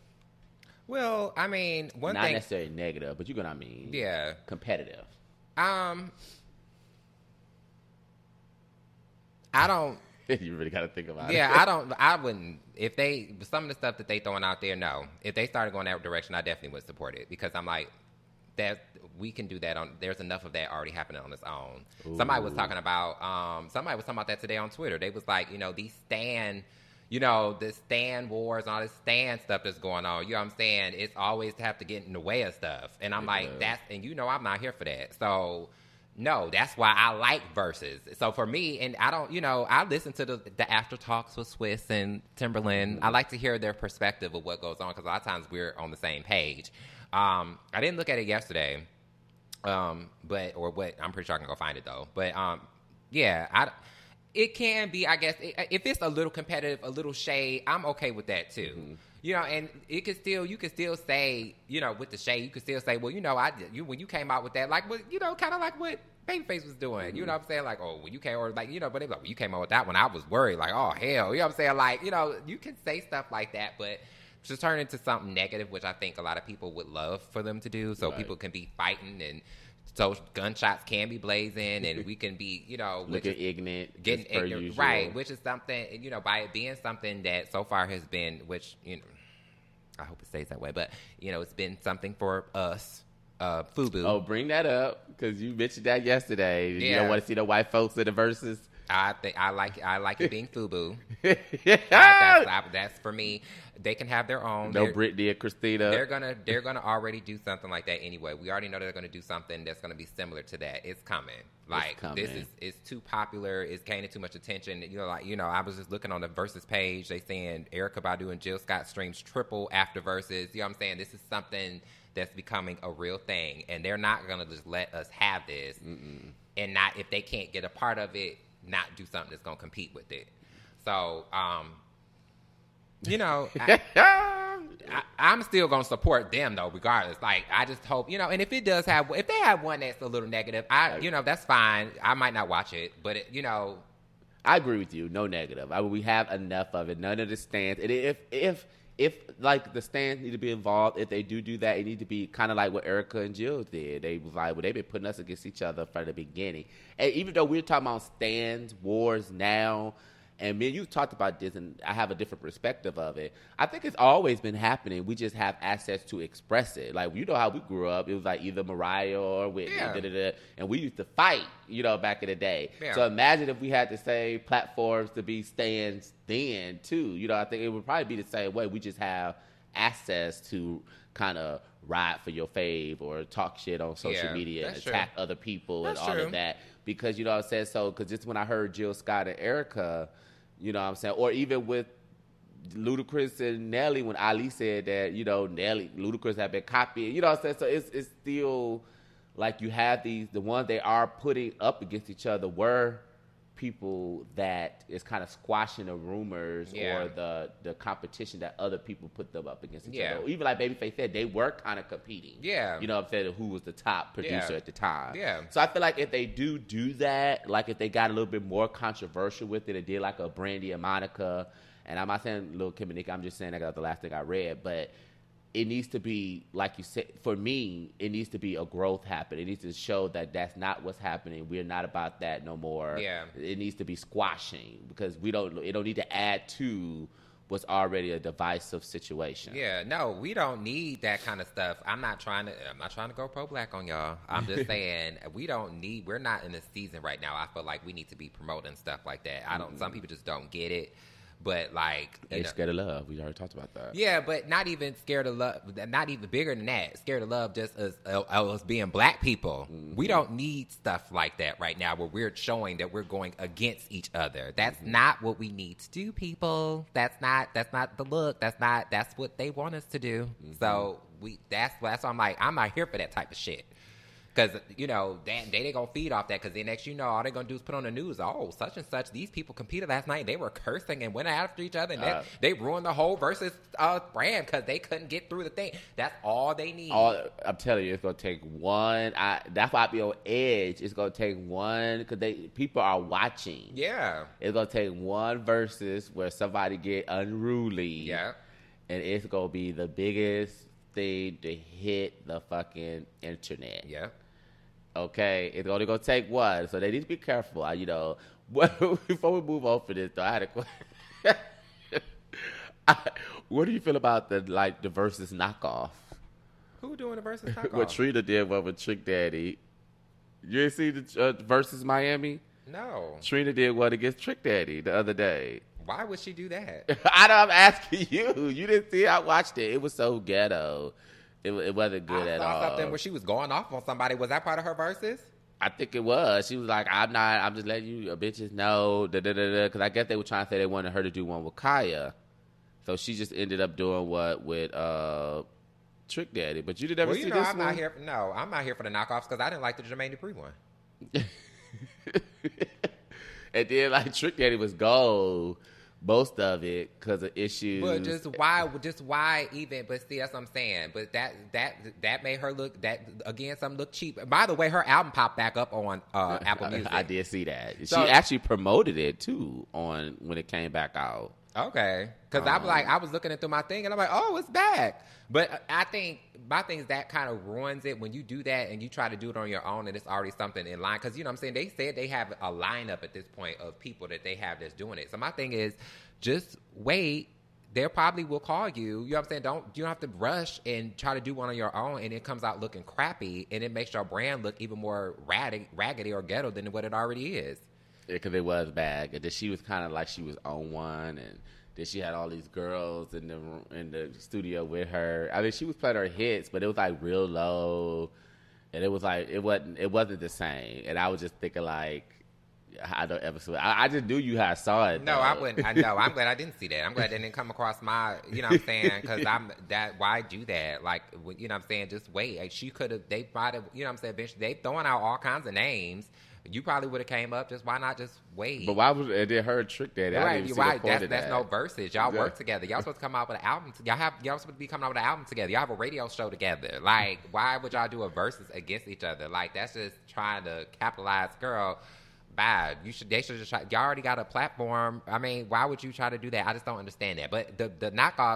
Well, I mean, one Not thing... Not necessarily negative, but you know what I mean. Yeah. Competitive. Um, I don't... You really got to think about yeah, it. Yeah, I don't. I wouldn't. If they some of the stuff that they throwing out there, no. If they started going that direction, I definitely would support it because I'm like, that we can do that on. There's enough of that already happening on its own. Ooh. Somebody was talking about. Um, somebody was talking about that today on Twitter. They was like, you know, these Stan, you know, the Stan wars and all this Stan stuff that's going on. You know what I'm saying? It's always to have to get in the way of stuff, and I'm it like, does. that's and you know, I'm not here for that. So. No, that's why I like Versus. So for me, and I don't, you know, I listen to the, the after talks with Swiss and Timberland. Mm-hmm. I like to hear their perspective of what goes on because a lot of times we're on the same page. Um, I didn't look at it yesterday, um, but or what I'm pretty sure I can go find it though. But um, yeah, I. It can be, I guess, if it's a little competitive, a little shade, I'm okay with that too. Mm-hmm. You know, and it could still, you could still say, you know, with the shade, you could still say, well, you know, I did, you when you came out with that, like, what, you know, kind of like what Babyface was doing. Mm-hmm. You know what I'm saying? Like, oh, when you came, or like, you know, but they like, when you came out with that one, I was worried, like, oh, hell. You know what I'm saying? Like, you know, you can say stuff like that, but to turn into something negative, which I think a lot of people would love for them to do, so right. people can be fighting and so gunshots can be blazing, and we can be, you know, looking ignorant, getting ignorant, right? Which is something, you know, by it being something that so far has been, which you know, I hope it stays that way, but you know, it's been something for us, uh, FUBU. Oh, bring that up because you mentioned that yesterday. Yeah. You don't want to see the white folks in the verses. I think I like I like it being FUBU. yeah. I, that's, I, that's for me. They can have their own. No they're, Britney and Christina. They're gonna they're gonna already do something like that anyway. We already know they're gonna do something that's gonna be similar to that. It's coming. Like it's coming. This is it's too popular. It's gaining too much attention. You know, like you know, I was just looking on the Versus page. They saying Erykah Badu and Jill Scott streams triple after Versus. You know what I'm saying? This is something that's becoming a real thing, and they're not gonna just let us have this. Mm-mm. And not if they can't get a part of it. Not do something that's going to compete with it. So, um, you know, I, I, I'm still going to support them, though, regardless. Like, I just hope, you know, and if it does have, if they have one that's a little negative, I, you know, that's fine. I might not watch it, but, it, you know. I agree with you. No negative. I mean, we have enough of it. None of the stands. And if, if, if like the stands need to be involved, if they do do that, it need to be kind of like what Erica and Jill did. They was like, well, they've been putting us against each other from the beginning. And even though we're talking about stands, wars now, and me and you talked about this, and I have a different perspective of it. I think it's always been happening. We just have access to express it. Like, you know how we grew up. It was like either Mariah or Whitney, Yeah. da, da, da, and we used to fight, you know, back in the day. Yeah. So imagine if we had the same platforms to be stands then, too. You know, I think it would probably be the same way. We just have access to kind of ride for your fave or talk shit on social Yeah, media and that's attack true. other people That's and all true. of that. Because, you know what I'm saying? So, because just when I heard Jill Scott and Erica, you know what I'm saying? Or even with Ludacris and Nelly, when Ali said that, you know, Nelly, Ludacris have been copying, you know what I'm saying? So it's it's still like you have these, the ones they are putting up against each other were people that is kind of squashing the rumors Yeah. or the the competition that other people put them up against each Yeah. other. Even like Babyface said, they were kind of competing. Yeah. You know what I'm saying? Who was the top producer Yeah. at the time. Yeah. So I feel like if they do do that, like if they got a little bit more controversial with it and did like a Brandy and Monica, and I'm not saying Lil Kim and Nicki, I'm just saying that was the last thing I read, but it needs to be, like you said, for me, it needs to be a growth happen. It needs to show that that's not what's happening. We're not about that no more. Yeah. It needs to be squashing because we don't, it don't need to add to what's already a divisive situation. Yeah, no, we don't need that kind of stuff. I'm not trying to. I'm not trying to go pro black on y'all. I'm just saying we don't need. We're not in a season right now. I feel like we need to be promoting stuff like that. I don't. Some people just don't get it. But like, you They know, scared of love. We already talked about that. yeah, but not even scared of love. Not even bigger than that. Scared of love just as uh, us being black people. Mm-hmm. We don't need stuff like that right now where we're showing that we're going against each other. That's Mm-hmm. not what we need to do, people. That's not that's not the look. That's not that's what they want us to do. Mm-hmm. So we that's that's why I'm like, I'm not here for that type of shit. Because, you know, they, they, they going to feed off that because the next you know, all they're going to do is put on the news, oh, such and such, these people competed last night. They were cursing and went after each other. And Uh, they, they ruined the whole versus uh, brand because they couldn't get through the thing. That's all they need. All, I'm telling you, it's gonna take one. I, that's why I be on edge. It's gonna take one because they people are watching. Yeah. It's gonna take one versus where somebody get unruly. Yeah. and it's gonna be the biggest thing to hit the fucking internet. Yeah. Okay, it's only gonna take one, so they need to be careful. I, you know, before we move on for this, though, I had a question. What do you feel about the like the versus knockoff? Who doing the versus talk What Trina did what with Trick Daddy? You ain't see the uh, versus Miami? No. Trina did what against Trick Daddy the other day. Why would she do that? I know, I'm asking you. You didn't see it. I watched it. It was so ghetto. It, it wasn't good I at saw all. something where she was going off on somebody. Was that part of her verses? I think it was. She was like, I'm not, I'm just letting you bitches know. Da, da, da, da. Because I guess they were trying to say they wanted her to do one with Kaya. So she just ended up doing what with uh, Trick Daddy. But you didn't ever Well, you see know, this I'm one? not here. For, no, I'm not here for the knockoffs because I didn't like the Jermaine Dupri one. And then like Trick Daddy was gold. Most of it because of issues. But just why? Just why even? But see, that's what I'm saying. But that that that made her look that again. Some look cheap. By the way, her album popped back up on uh, Apple Music. I did see that. So- she actually promoted it too on when it came back out. Okay, because I was like, I was looking it through my thing, and I'm like, oh, it's back. But I think my thing is that kind of ruins it when you do that and you try to do it on your own, and it's already something in line. Because you know what I'm saying, they said they have a lineup at this point of people that they have that's doing it. So my thing is, just wait. They probably will call you. You know what I'm saying? Don't you don't have to rush and try to do one on your own, and it comes out looking crappy, and it makes your brand look even more raggedy, raggedy or ghetto than what it already is. Because it was bad. And then she was kind of like she was on one, and then she had all these girls in the room, in the studio with her. I mean, she was playing her hits, but it was like real low, and it was like it wasn't it wasn't the same. And I was just thinking like, I don't ever see. I, I just knew you had saw it. No, though. I wouldn't. I know. I'm glad I didn't see that. I'm glad it didn't come across my. You know what I'm saying? Because I'm that. Why do that? Like, you know what I'm saying? Just wait. Like, she could have. They might have. You know what I'm saying? Eventually, they throwing out all kinds of names. You probably would have came up. Just why not just wait? But why was it did her Trick Daddy? I Right, didn't you're even see right. the point That's, of that's that. no verses. Y'all Yeah. work together. Y'all supposed to come out with an album. Y'all have y'all supposed to be coming out with an album together. Y'all have a radio show together. Like, why would y'all do a versus against each other? Like, that's just trying to capitalize. Girl, bad. You should. They should just try. Y'all already got a platform. I mean, why would you try to do that? I just don't understand that. But the the knockoffs,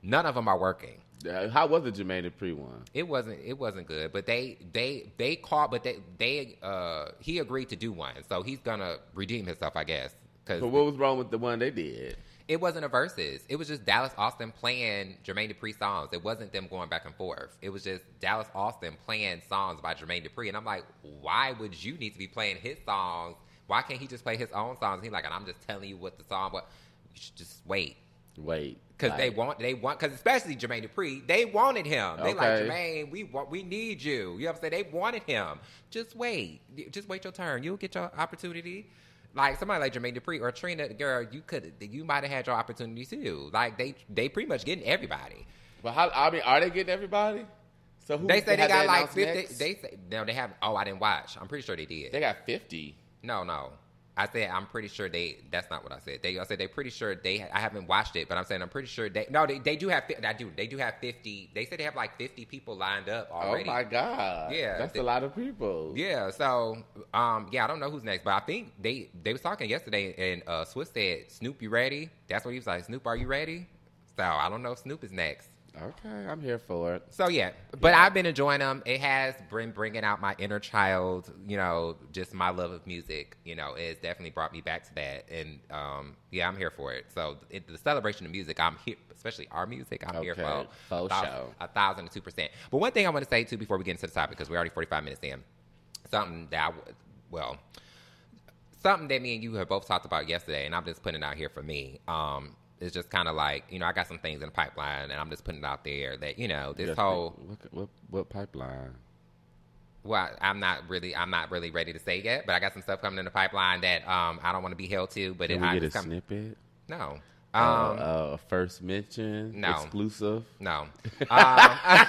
None of them are working. Uh, How was the Jermaine Dupri one? It wasn't. It wasn't good. But they, they, they called. But they, they, uh, he agreed to do one. So he's gonna redeem himself, I guess. Cause But what was wrong with the one they did? it wasn't a versus. It was just Dallas Austin playing Jermaine Dupri songs. It wasn't them going back and forth. It was just Dallas Austin playing songs by Jermaine Dupri. And I'm like, why would you need to be playing his songs? Why can't he just play his own songs? He's like, and I'm just telling you what the song was. You should just wait. Wait. Because like, they want, they want, because especially Jermaine Dupri, they wanted him. They Okay. like, Jermaine, we want, we need you. You know what I'm saying? They wanted him. Just wait. Just wait your turn. You'll get your opportunity. Like somebody like Jermaine Dupri or Trina, girl, you could, you might have had your opportunity too. Like they, they pretty much getting everybody. But how? I mean, are they getting everybody? So who? They say they have got that like announced fifty. next? They say no, they have. Oh, I didn't watch. I'm pretty sure they did. They got fifty. No, no. I said I'm pretty sure they. That's not what I said. They. I said they're pretty sure they. I haven't watched it, but I'm saying I'm pretty sure they. No, they, they do have. I do. They do have fifty. They said they have like fifty people lined up already. Oh my god! Yeah, that's they- a lot of people. Yeah. So, um, yeah, I don't know who's next, but I think they they was talking yesterday, and uh, Swiss said, "Snoop, you ready?" That's what he was like. Snoop, are you ready? So I don't know if Snoop is next. Okay, I'm here for it. So yeah, but I've been enjoying them. It has been bringing out my inner child, you know, just my love of music. You know, it's definitely brought me back to that, and um, yeah, I'm here for it. So it, the celebration of music, I'm here, especially our music. I'm here Okay, for faux a thousand, show. a thousand and two percent. But one thing I want to say too before we get into the topic, because we're already forty-five minutes in, something that I, w- well, something that me and you have both talked about yesterday, and I'm just putting it out here for me. Um, It's just kind of like, you know, I got some things in the pipeline, and I'm just putting it out there that, you know, this Yes, whole, what, what what pipeline? well, I'm not really, I'm not really ready to say yet, but I got some stuff coming in the pipeline that um, I don't want to be held to. But Can it, we I get a just come, snippet? no, Uh, um, uh, first mention, no. exclusive. no. Um,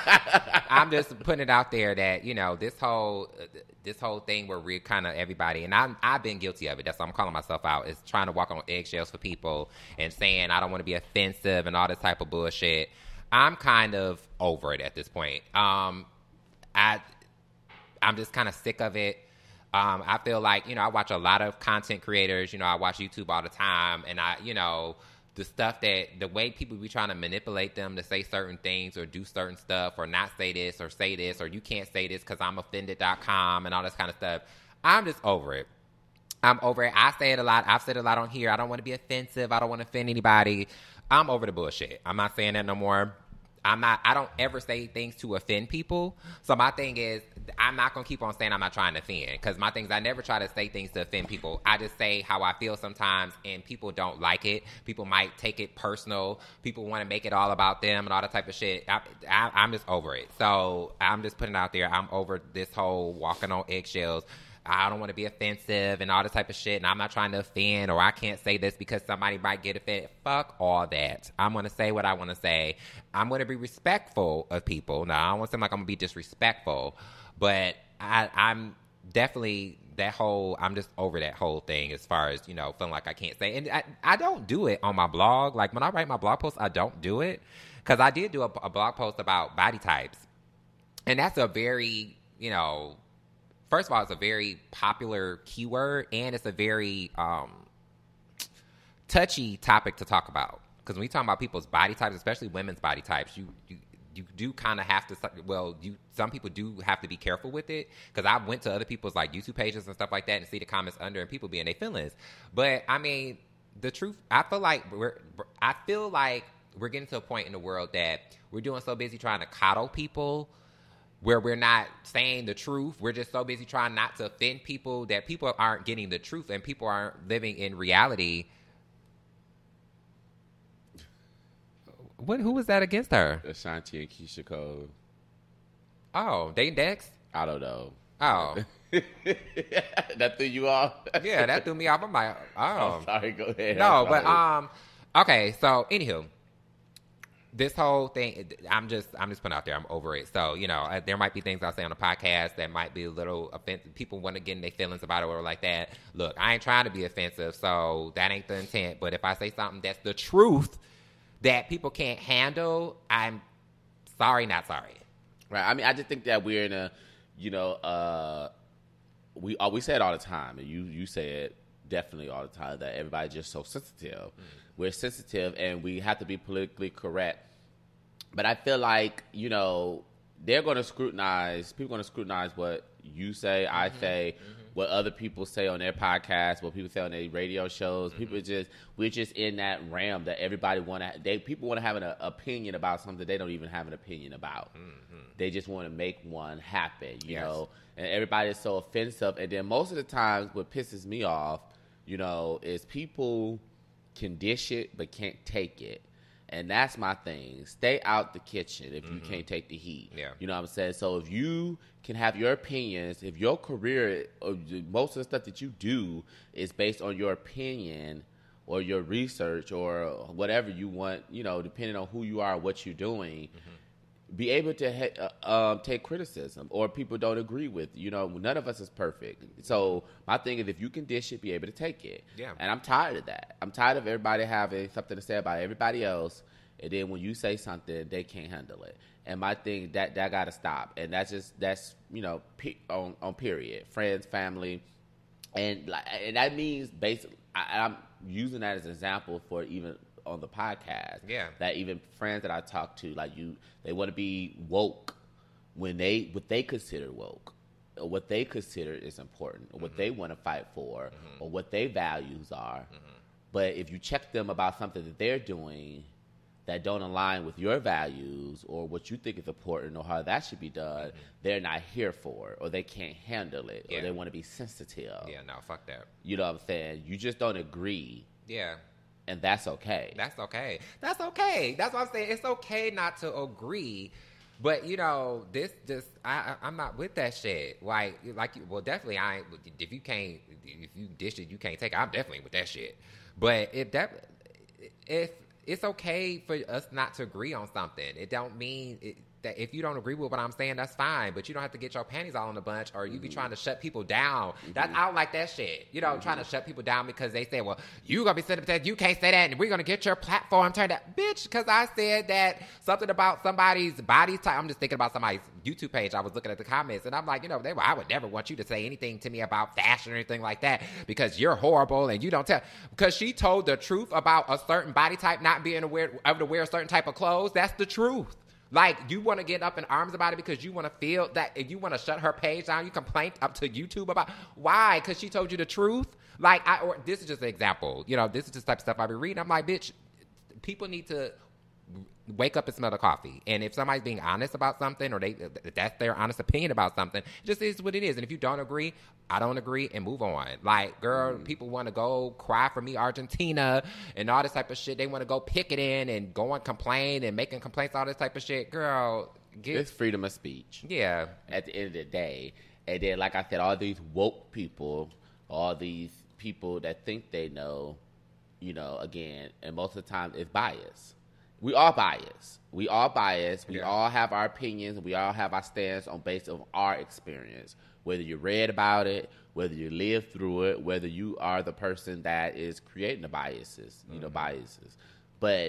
I'm just putting it out there that, you know, this whole, this whole thing where we're kind of everybody, and I'm, I've been guilty of it. That's why I'm calling myself out. Is trying to walk on eggshells for people and saying I don't want to be offensive and all this type of bullshit. I'm kind of over it at this point. Um, I, I'm just kind of sick of it. Um, I feel like, you know, I watch a lot of content creators. You know, I watch YouTube all the time, and I, you know, the stuff that the way people be trying to manipulate them to say certain things or do certain stuff or not say this or say this or you can't say this because I'm offended dot com and all this kind of stuff. I'm just over it. I'm over it. I say it a lot. I've said it a lot on here. I don't want to be offensive. I don't want to offend anybody. I'm over the bullshit. I'm not saying that no more. I'm not, I don't ever say things to offend people. So my thing is, I'm not going to keep on saying I'm not trying to offend. Because my thing is, I never try to say things to offend people. I just say how I feel sometimes, and people don't like it. People might take it personal. People want to make it all about them and all that type of shit. I, I, I'm just over it. So I'm just putting it out there. I'm over this whole walking on eggshells. I don't want to be offensive and all this type of shit, and I'm not trying to offend, or I can't say this because somebody might get offended. Fuck all that. I'm going to say what I want to say. I'm going to be respectful of people. Now, I don't want to seem like I'm going to be disrespectful, but I, I'm definitely that whole, I'm just over that whole thing as far as, you know, feeling like I can't say. And I, I don't do it on my blog. Like, when I write my blog posts, I don't do it, because I did do a, a blog post about body types, and that's a very, you know, first of all, it's a very popular keyword, and it's a very um, touchy topic to talk about. Because when we talk about people's body types, especially women's body types, you you, you do kind of have to, well, you some people do have to be careful with it. Because I went to other people's like YouTube pages and stuff like that and see the comments under, and people be in their feelings. But I mean, the truth, I feel like we're, I feel like we're getting to a point in the world that we're doing so busy trying to coddle people, where we're not saying the truth. We're just so busy trying not to offend people that people aren't getting the truth, and people aren't living in reality. What? Who was that against her? Ashanti and Keisha Cole. Oh, they next? I don't know. Oh. That threw you off? Yeah, that threw me off. I'm like, oh. Oh, sorry, go ahead. No, I'm but, sorry. um, okay, so, anywho. This whole thing, I'm just, I'm just putting out there. I'm over it. So, you know, there might be things I'll say on the podcast that might be a little offensive. People want to get in their feelings about it or like that. Look, I ain't trying to be offensive, so that ain't the intent. But if I say something that's the truth that people can't handle, I'm sorry, not sorry. Right. I mean, I just think that we're in a, you know, uh, we uh, we say it all the time, and you you say it definitely all the time, that everybody's just so sensitive. Mm-hmm. We're sensitive, and we have to be politically correct but I feel like, you know, they're going to scrutinize, people are going to scrutinize what you say, I mm-hmm. say, mm-hmm. what other people say on their podcasts, what people say on their radio shows. Mm-hmm. People just, we're just in that realm that everybody want to, they people want to have an uh, opinion about something they don't even have an opinion about. Mm-hmm. They just want to make one happen, you yes. know, and everybody is so offensive. And then most of the times what pisses me off, you know, is people can dish it but can't take it. And that's my thing. Stay out the kitchen if you mm-hmm. can't take the heat. Yeah. You know what I'm saying? So if you can have your opinions, if your career, or most of the stuff that you do is based on your opinion or your research or whatever you want, you know, depending on who you are, what you're doing, mm-hmm. be able to ha- uh, um, take criticism or people don't agree with. You know, none of us is perfect. So my thing is if you can dish it, be able to take it. Yeah. And I'm tired of that. I'm tired of everybody having something to say about everybody else. And then when you say something, they can't handle it. And my thing, that that got to stop. And that's just, that's, you know, pe- on, on period. Friends, family. And like, and that means basically, I, I'm using that as an example for even on the podcast. Yeah. That even friends that I talk to, like you, they want to be woke when they, what they consider woke, or what they consider is important, or what mm-hmm. they want to fight for, mm-hmm. or what their values are. Mm-hmm. But if you check them about something that they're doing that don't align with your values or what you think is important or how that should be done, mm-hmm. they're not here for it, or they can't handle it, yeah. or they want to be sensitive. Yeah, no, fuck that. You know what I'm saying? You just don't agree. Yeah. And that's okay. That's okay. That's okay. That's what I'm saying. It's okay not to agree. But, you know, this just, I, I, I'm not with that shit. Like, like, well, definitely, I ain't, if you can't, if you dish it, you can't take it. I'm definitely with that shit. But if that, if, it's okay for us not to agree on something. It don't mean it, that if you don't agree with what I'm saying, that's fine. But you don't have to get your panties all in a bunch, or you mm-hmm. be trying to shut people down. Mm-hmm. That I don't like that shit. You know, mm-hmm. trying to shut people down because they say, "Well, you gonna be sitting up there, you can't say that, and we're gonna get your platform turned out, bitch." Because I said that something about somebody's body type. I'm just thinking about somebody's YouTube page. I was looking at the comments, and I'm like, you know, they were, I would never want you to say anything to me about fashion or anything like that because you're horrible and you don't tell. Because she told the truth about a certain body type not being aware able to wear a certain type of clothes. That's the truth. Like, you want to get up in arms about it because you want to feel that, if you want to shut her page down, you complain up to YouTube about, why? Because she told you the truth? Like, I, or this is just an example. You know, this is just the type of stuff I be reading. I'm like, bitch, people need to wake up and smell the coffee. And if somebody's being honest about something, or they that's their honest opinion about something, it just is what it is. And if you don't agree, I don't agree, and move on. Like, girl, mm. people want to go cry for me, Argentina, and all this type of shit. They want to go picketing and go and complain and making complaints, all this type of shit. Girl, get... It's freedom of speech. Yeah. At the end of the day. And then, like I said, all these woke people, all these people that think they know, you know, again, and most of the time it's bias. We are biased. We are biased. We yeah. all have our opinions. We all have our stance on based on our experience. Whether you read about it, whether you lived through it, whether you are the person that is creating the biases, you mm-hmm. know, biases. But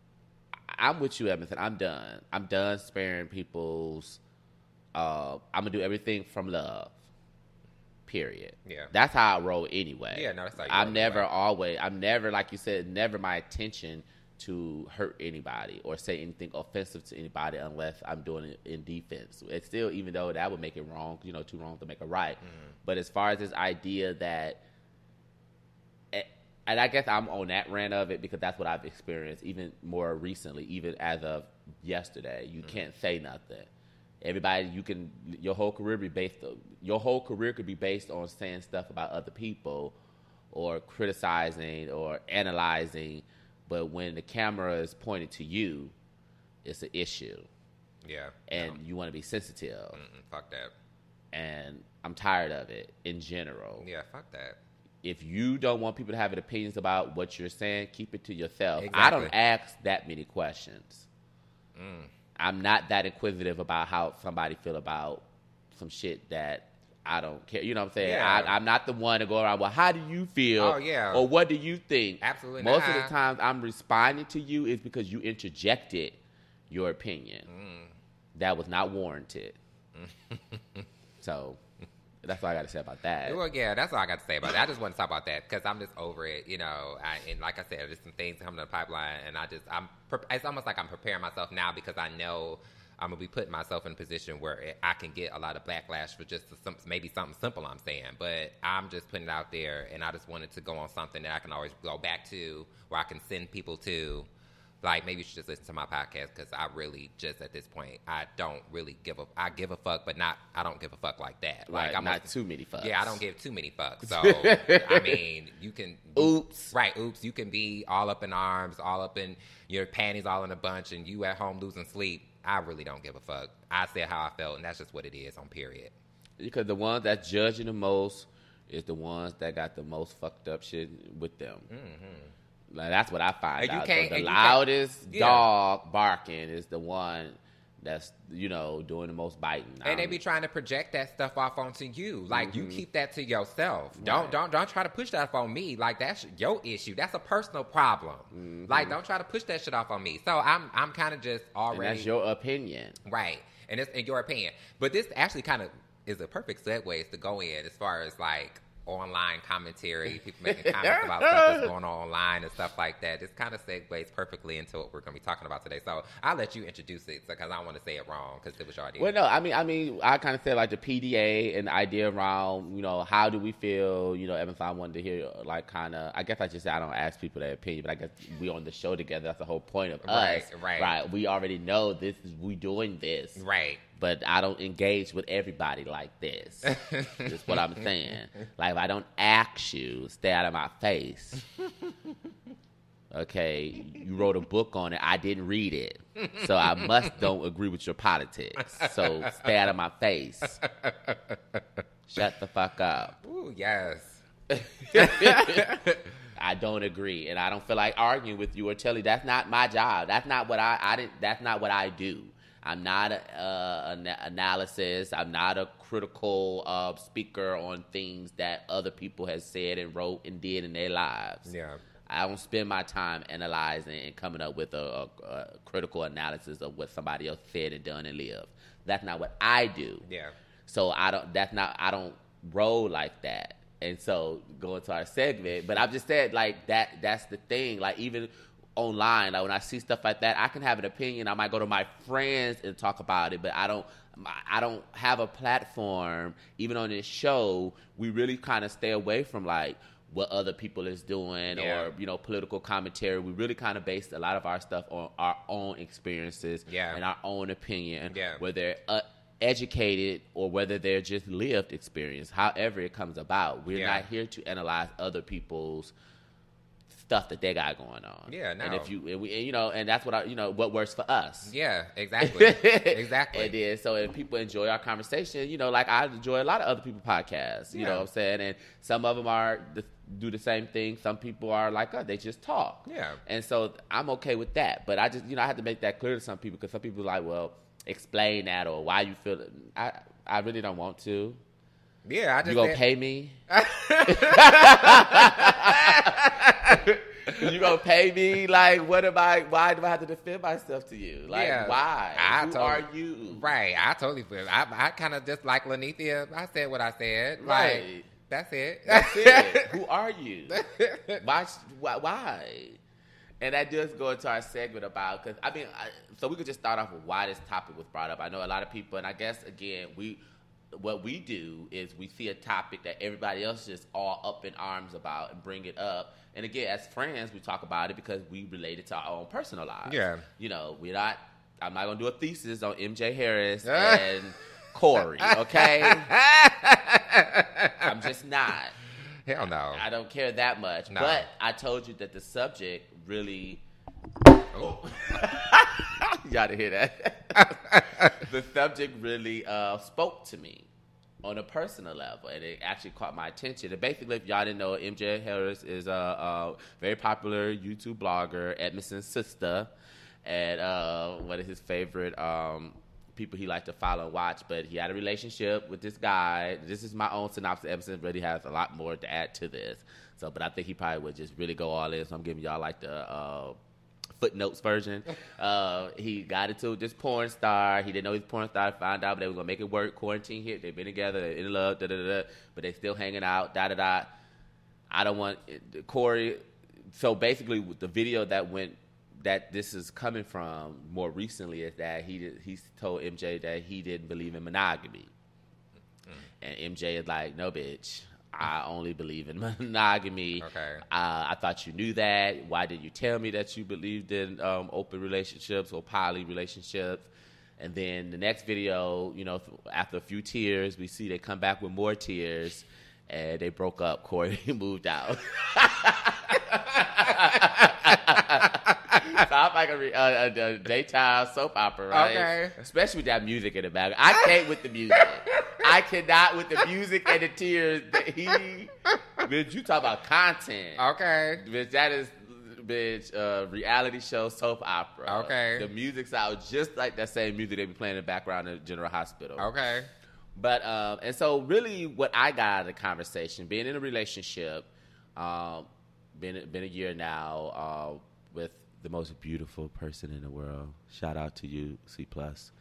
I'm with you, Edmonton. I'm done. I'm done sparing people's. Uh, I'm gonna do everything from love. Period. Yeah. That's how I roll anyway. Yeah. No, that's like I'm never anyway. always. I'm never, like you said, never my intention to hurt anybody or say anything offensive to anybody unless I'm doing it in defense. It's still, even though that would make it wrong, you know, too wrong to make it right. Mm-hmm. But as far as this idea that, and I guess I'm on that rant of it because that's what I've experienced even more recently, even as of yesterday. You mm-hmm. can't say nothing. Everybody, you can, your whole career be based, your whole career could be based on saying stuff about other people or criticizing or analyzing. But when the camera is pointed to you, it's an issue. Yeah. And no. you want to be sensitive. Mm-mm, fuck that. And I'm tired of it in general. Yeah, fuck that. If you don't want people to have opinions about what you're saying, keep it to yourself. Exactly. I don't ask that many questions. Mm. I'm not that inquisitive about how somebody feel about some shit that I don't care. You know what I'm saying? Yeah. I, I'm not the one to go around, well, how do you feel? Oh, yeah. Or what do you think? Absolutely Most not. of the times I'm responding to you is because you interjected your opinion. Mm. That was not warranted. So That's all I got to say about that. Well, yeah, that's all I got to say about that. I just want to talk about that because I'm just over it, you know. I, and like I said, there's some things coming down the pipeline, and I just, I'm, it's almost like I'm preparing myself now because I know I'm gonna be putting myself in a position where it, I can get a lot of backlash for just some, maybe something simple I'm saying. But I'm just putting it out there, and I just wanted to go on something that I can always go back to, where I can send people to. Like, maybe you should just listen to my podcast because I really just, at this point, I don't really give a, I give a fuck, but not, I don't give a fuck like that. Right, like, I'm not like, too many fucks. Yeah, I don't give too many fucks. So, I mean, you can. Oops. Right, oops. You can be all up in arms, all up in your panties, all in a bunch, and you at home losing sleep. I really don't give a fuck. I said how I felt, and that's just what it is on period. Because the ones that judging the most is the ones that got the most fucked up shit with them. Mm-hmm. Like, that's what I find and you out. can't, So the and loudest yeah. dog barking is the one that's, you know, doing the most biting. And they be trying to project that stuff off onto you. Like, mm-hmm. you keep that to yourself. Right. Don't don't don't try to push that off on me. Like, that's your issue. That's a personal problem. Mm-hmm. Like, don't try to push that shit off on me. So I'm I'm kind of just already. And that's your opinion, right? And it's in your opinion. But this actually kind of is a perfect segue to go in as far as like online commentary, people making comments about stuff that's going on online and stuff like that. This kind of segues perfectly into what we're going to be talking about today. So I'll let you introduce it because I don't want to say it wrong because it was your idea. Well, no, I mean, I mean, I kind of said like the P D A and the idea around, you know, how do we feel? You know, Evans, I wanted to hear like kind of. I guess I just said I don't ask people their opinion, but I guess we on the show together. That's the whole point of right, us, right? Right. We already know this is we doing this, right. But I don't engage with everybody like this. That's what I'm saying. Like, if I don't ask you, stay out of my face. Okay, you wrote a book on it. I didn't read it. So I must don't agree with your politics. So stay out of my face. Shut the fuck up. Ooh, yes. I don't agree, and I don't feel like arguing with you or telling you. That's not my job. That's not what I, I didn't. That's not what I do. I'm not a, uh, an analysis. I'm not a critical uh, speaker on things that other people have said and wrote and did in their lives. Yeah. I don't spend my time analyzing and coming up with a, a, a critical analysis of what somebody else said and done and lived. That's not what I do. Yeah. So I don't. That's not. I don't roll like that. And so going to our segment, but I've just said like that. That's the thing. Like even online, like when I see stuff like that, I can have an opinion. I might go to my friends and talk about it, but I don't. I don't have a platform. Even on this show, we really kind of stay away from like what other people is doing yeah. or, you know, political commentary. We really kind of based a lot of our stuff on our own experiences yeah. and our own opinion, yeah. whether uh, educated or whether they're just lived experience. However it comes about, we're yeah. not here to analyze other people's stuff that they got going on. Yeah, no. And if you, and we, and, you know, and that's what I, you know, what works for us. Yeah, exactly, exactly. It is. So if people enjoy our conversation, you know, like I enjoy a lot of other people's podcasts. You yeah. know what I'm saying? And some of them are the, do the same thing. Some people are like, oh, they just talk. Yeah. And so I'm okay with that. But I just, you know, I have to make that clear to some people because some people are like, well, explain that or why you feel it. I, I really don't want to. Yeah, I just you gonna said- pay me? You gonna pay me? Like, what am I? Why do I have to defend myself to you? Like, yeah. why? I Who totally, are you? Right, I totally feel. I, I kind of just like Lanithia. I said what I said. Right. Like, that's it. That's it. Who are you? Why? Why? Why? And that does go into our segment about, because, I mean, I, so we could just start off with why this topic was brought up. I know a lot of people, and I guess, again, we, what we do is we see a topic that everybody else is all up in arms about and bring it up. And again, as friends, we talk about it because we relate it to our own personal lives. Yeah. You know, we're not, I'm not going to do a thesis on M J Harris and Corey, okay? I'm just not. Hell no. I don't care that much. No. But I told you that the subject really... Oh. Y'all didn't hear that. The subject really uh, spoke to me on a personal level, and it actually caught my attention. And basically, if y'all didn't know, M J Harris is a, a very popular YouTube blogger, Edmondson's sister, and uh, one of his favorite um, people he liked to follow and watch. But he had a relationship with this guy. This is my own synopsis. Edmondson really has a lot more to add to this. So, but I think he probably would just really go all in. So I'm giving y'all like the uh, footnotes version. Uh, he got into this porn star. He didn't know he was a porn star. Found out, but they were gonna make it work. Quarantine hit. They've been together. They're in love. Da da da. But they still hanging out. Da da da. I don't want Corey. So basically, the video that went that this is coming from more recently is that he did, he told M J that he didn't believe in monogamy, mm. and M J is like, no, bitch. I only believe in monogamy. Okay. Uh, I thought you knew that. Why did you tell me that you believed in um, open relationships or poly relationships? And then the next video, you know, after a few tears, we see they come back with more tears, and they broke up. Corey moved out. Sounds like a, a, a daytime soap opera, right? Okay. Especially with that music in the back. I can't with the music. I cannot with the music and the tears. He, bitch, you talk about content. Okay. Bitch, that is, bitch, uh, reality show soap opera. Okay. The music sounds just like that same music they be playing in the background in General Hospital. Okay. But, um, and so really what I got out of the conversation, being in a relationship, um, been, been a year now, uh, with the most beautiful person in the world. Shout out to you, C plus.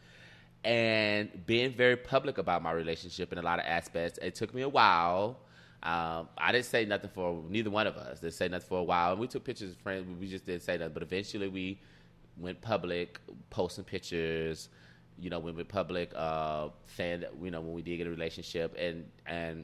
And being very public about my relationship in a lot of aspects. It took me a while. Um, I didn't say nothing for neither one of us. Didn't say nothing for a while. And we took pictures of friends. We just didn't say nothing. But eventually we went public, posting pictures. You know, we went public, uh, saying that, you know, when we did get a relationship. And and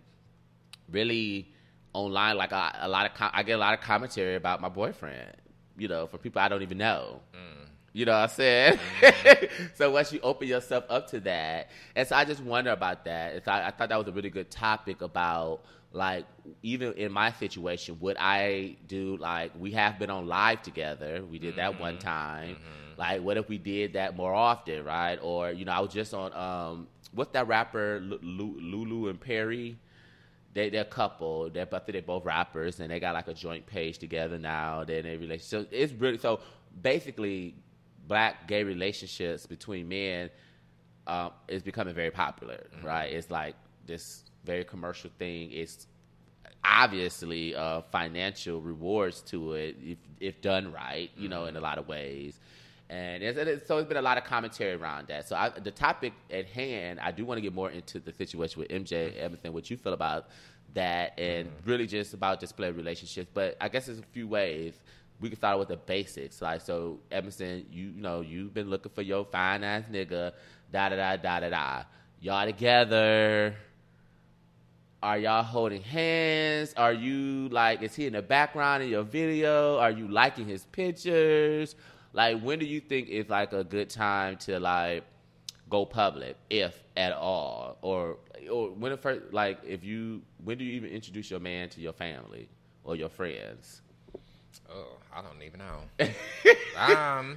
really online, like a, a lot of com- I get a lot of commentary about my boyfriend. You know, for people I don't even know. Mm. You know what I'm saying? Mm-hmm. So once you open yourself up to that, and so I just wonder about that. It's, I, I thought that was a really good topic about, like, even in my situation, would I do, like, we have been on live together. We did mm-hmm. that one time. Mm-hmm. Like, what if we did that more often, right? Or, you know, I was just on, um, what's that rapper, L- L- Lulu and Perry? They, they're a couple. They're, but they're both rappers, and they got like a joint page together now. Then they relate. So it's really so basically, black gay relationships between men um, is becoming very popular, mm-hmm. right? It's like this very commercial thing. It's obviously uh, financial rewards to it if, if done right, you mm-hmm. know, in a lot of ways. And it's, it's, so it's been a lot of commentary around that. So I, the topic at hand, I do want to get more into the situation with M J, Emerson, what you feel about that, and mm-hmm. really just about display relationships. But I guess there's a few ways. We can start with the basics. Like, so, Emerson, you, you know, you've been looking for your fine-ass nigga, da-da-da, da-da-da. Y'all together. Are y'all holding hands? Are you, like, is he in the background in your video? Are you liking his pictures? Like, when do you think is, like, a good time to, like, go public, if at all? Or or when the first, like, if you, when do you even introduce your man to your family or your friends? Oh, I don't even know. um,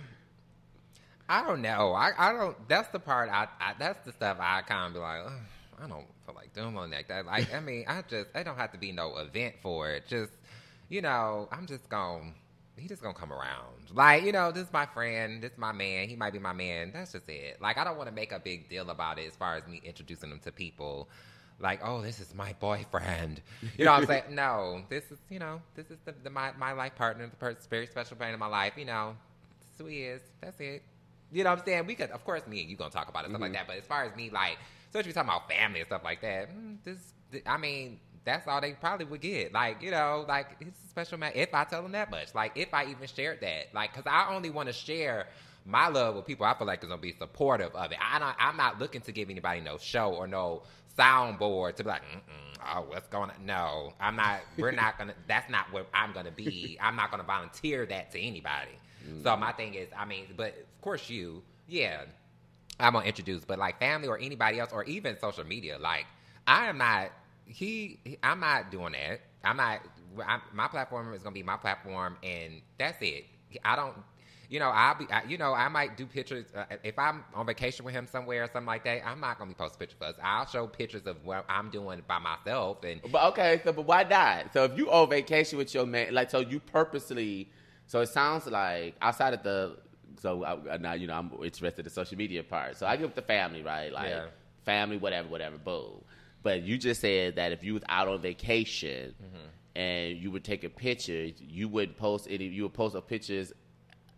I don't know. I, I don't, that's the part, I, I that's the stuff I kind of be like, I don't feel like doing like that. Like, I mean, I just, it don't have to be no event for it. Just, you know, I'm just going to, he just gonna come around. Like, you know, this is my friend, this is my man, he might be my man. That's just it. Like, I don't want to make a big deal about it as far as me introducing him to people. Like, oh, this is my boyfriend. You know what I'm saying? No, this is, you know, this is the, the my, my life partner, the person, very special part in my life. You know, this is who he is. That's it. You know what I'm saying? We could, of course, me and you gonna talk about it, stuff mm-hmm. like that. But as far as me, like, so if you're talking about family and stuff like that, this, I mean, that's all they probably would get. Like, you know, like, it's a special man. If I tell them that much. Like, if I even shared that. Like, because I only want to share my love with people I feel like is going to be supportive of it. I don't, I'm not looking to give anybody no show or no soundboard to be like, mm-mm, oh, what's going on? No, I'm not, we're not going to, that's not where I'm going to be. I'm not going to volunteer that to anybody. Mm. So my thing is, I mean, but of course you, yeah, I'm going to introduce, but like family or anybody else or even social media, like, I am not, He, he, I'm not doing that. I'm not. I'm, my platform is gonna be my platform, and that's it. I don't. You know, I'll be. I, you know, I might do pictures uh, if I'm on vacation with him somewhere or something like that. I'm not gonna be posting pictures of us. I'll show pictures of what I'm doing by myself. And but okay, so but why not? So if you on vacation with your man, like, so you purposely. So it sounds like outside of the. So I, now you know I'm interested in the social media part. So I give the family, right? Like yeah. family, whatever, whatever. Boom. But you just said that if you was out on vacation mm-hmm. and you would take a picture, you would post any. You would post up pictures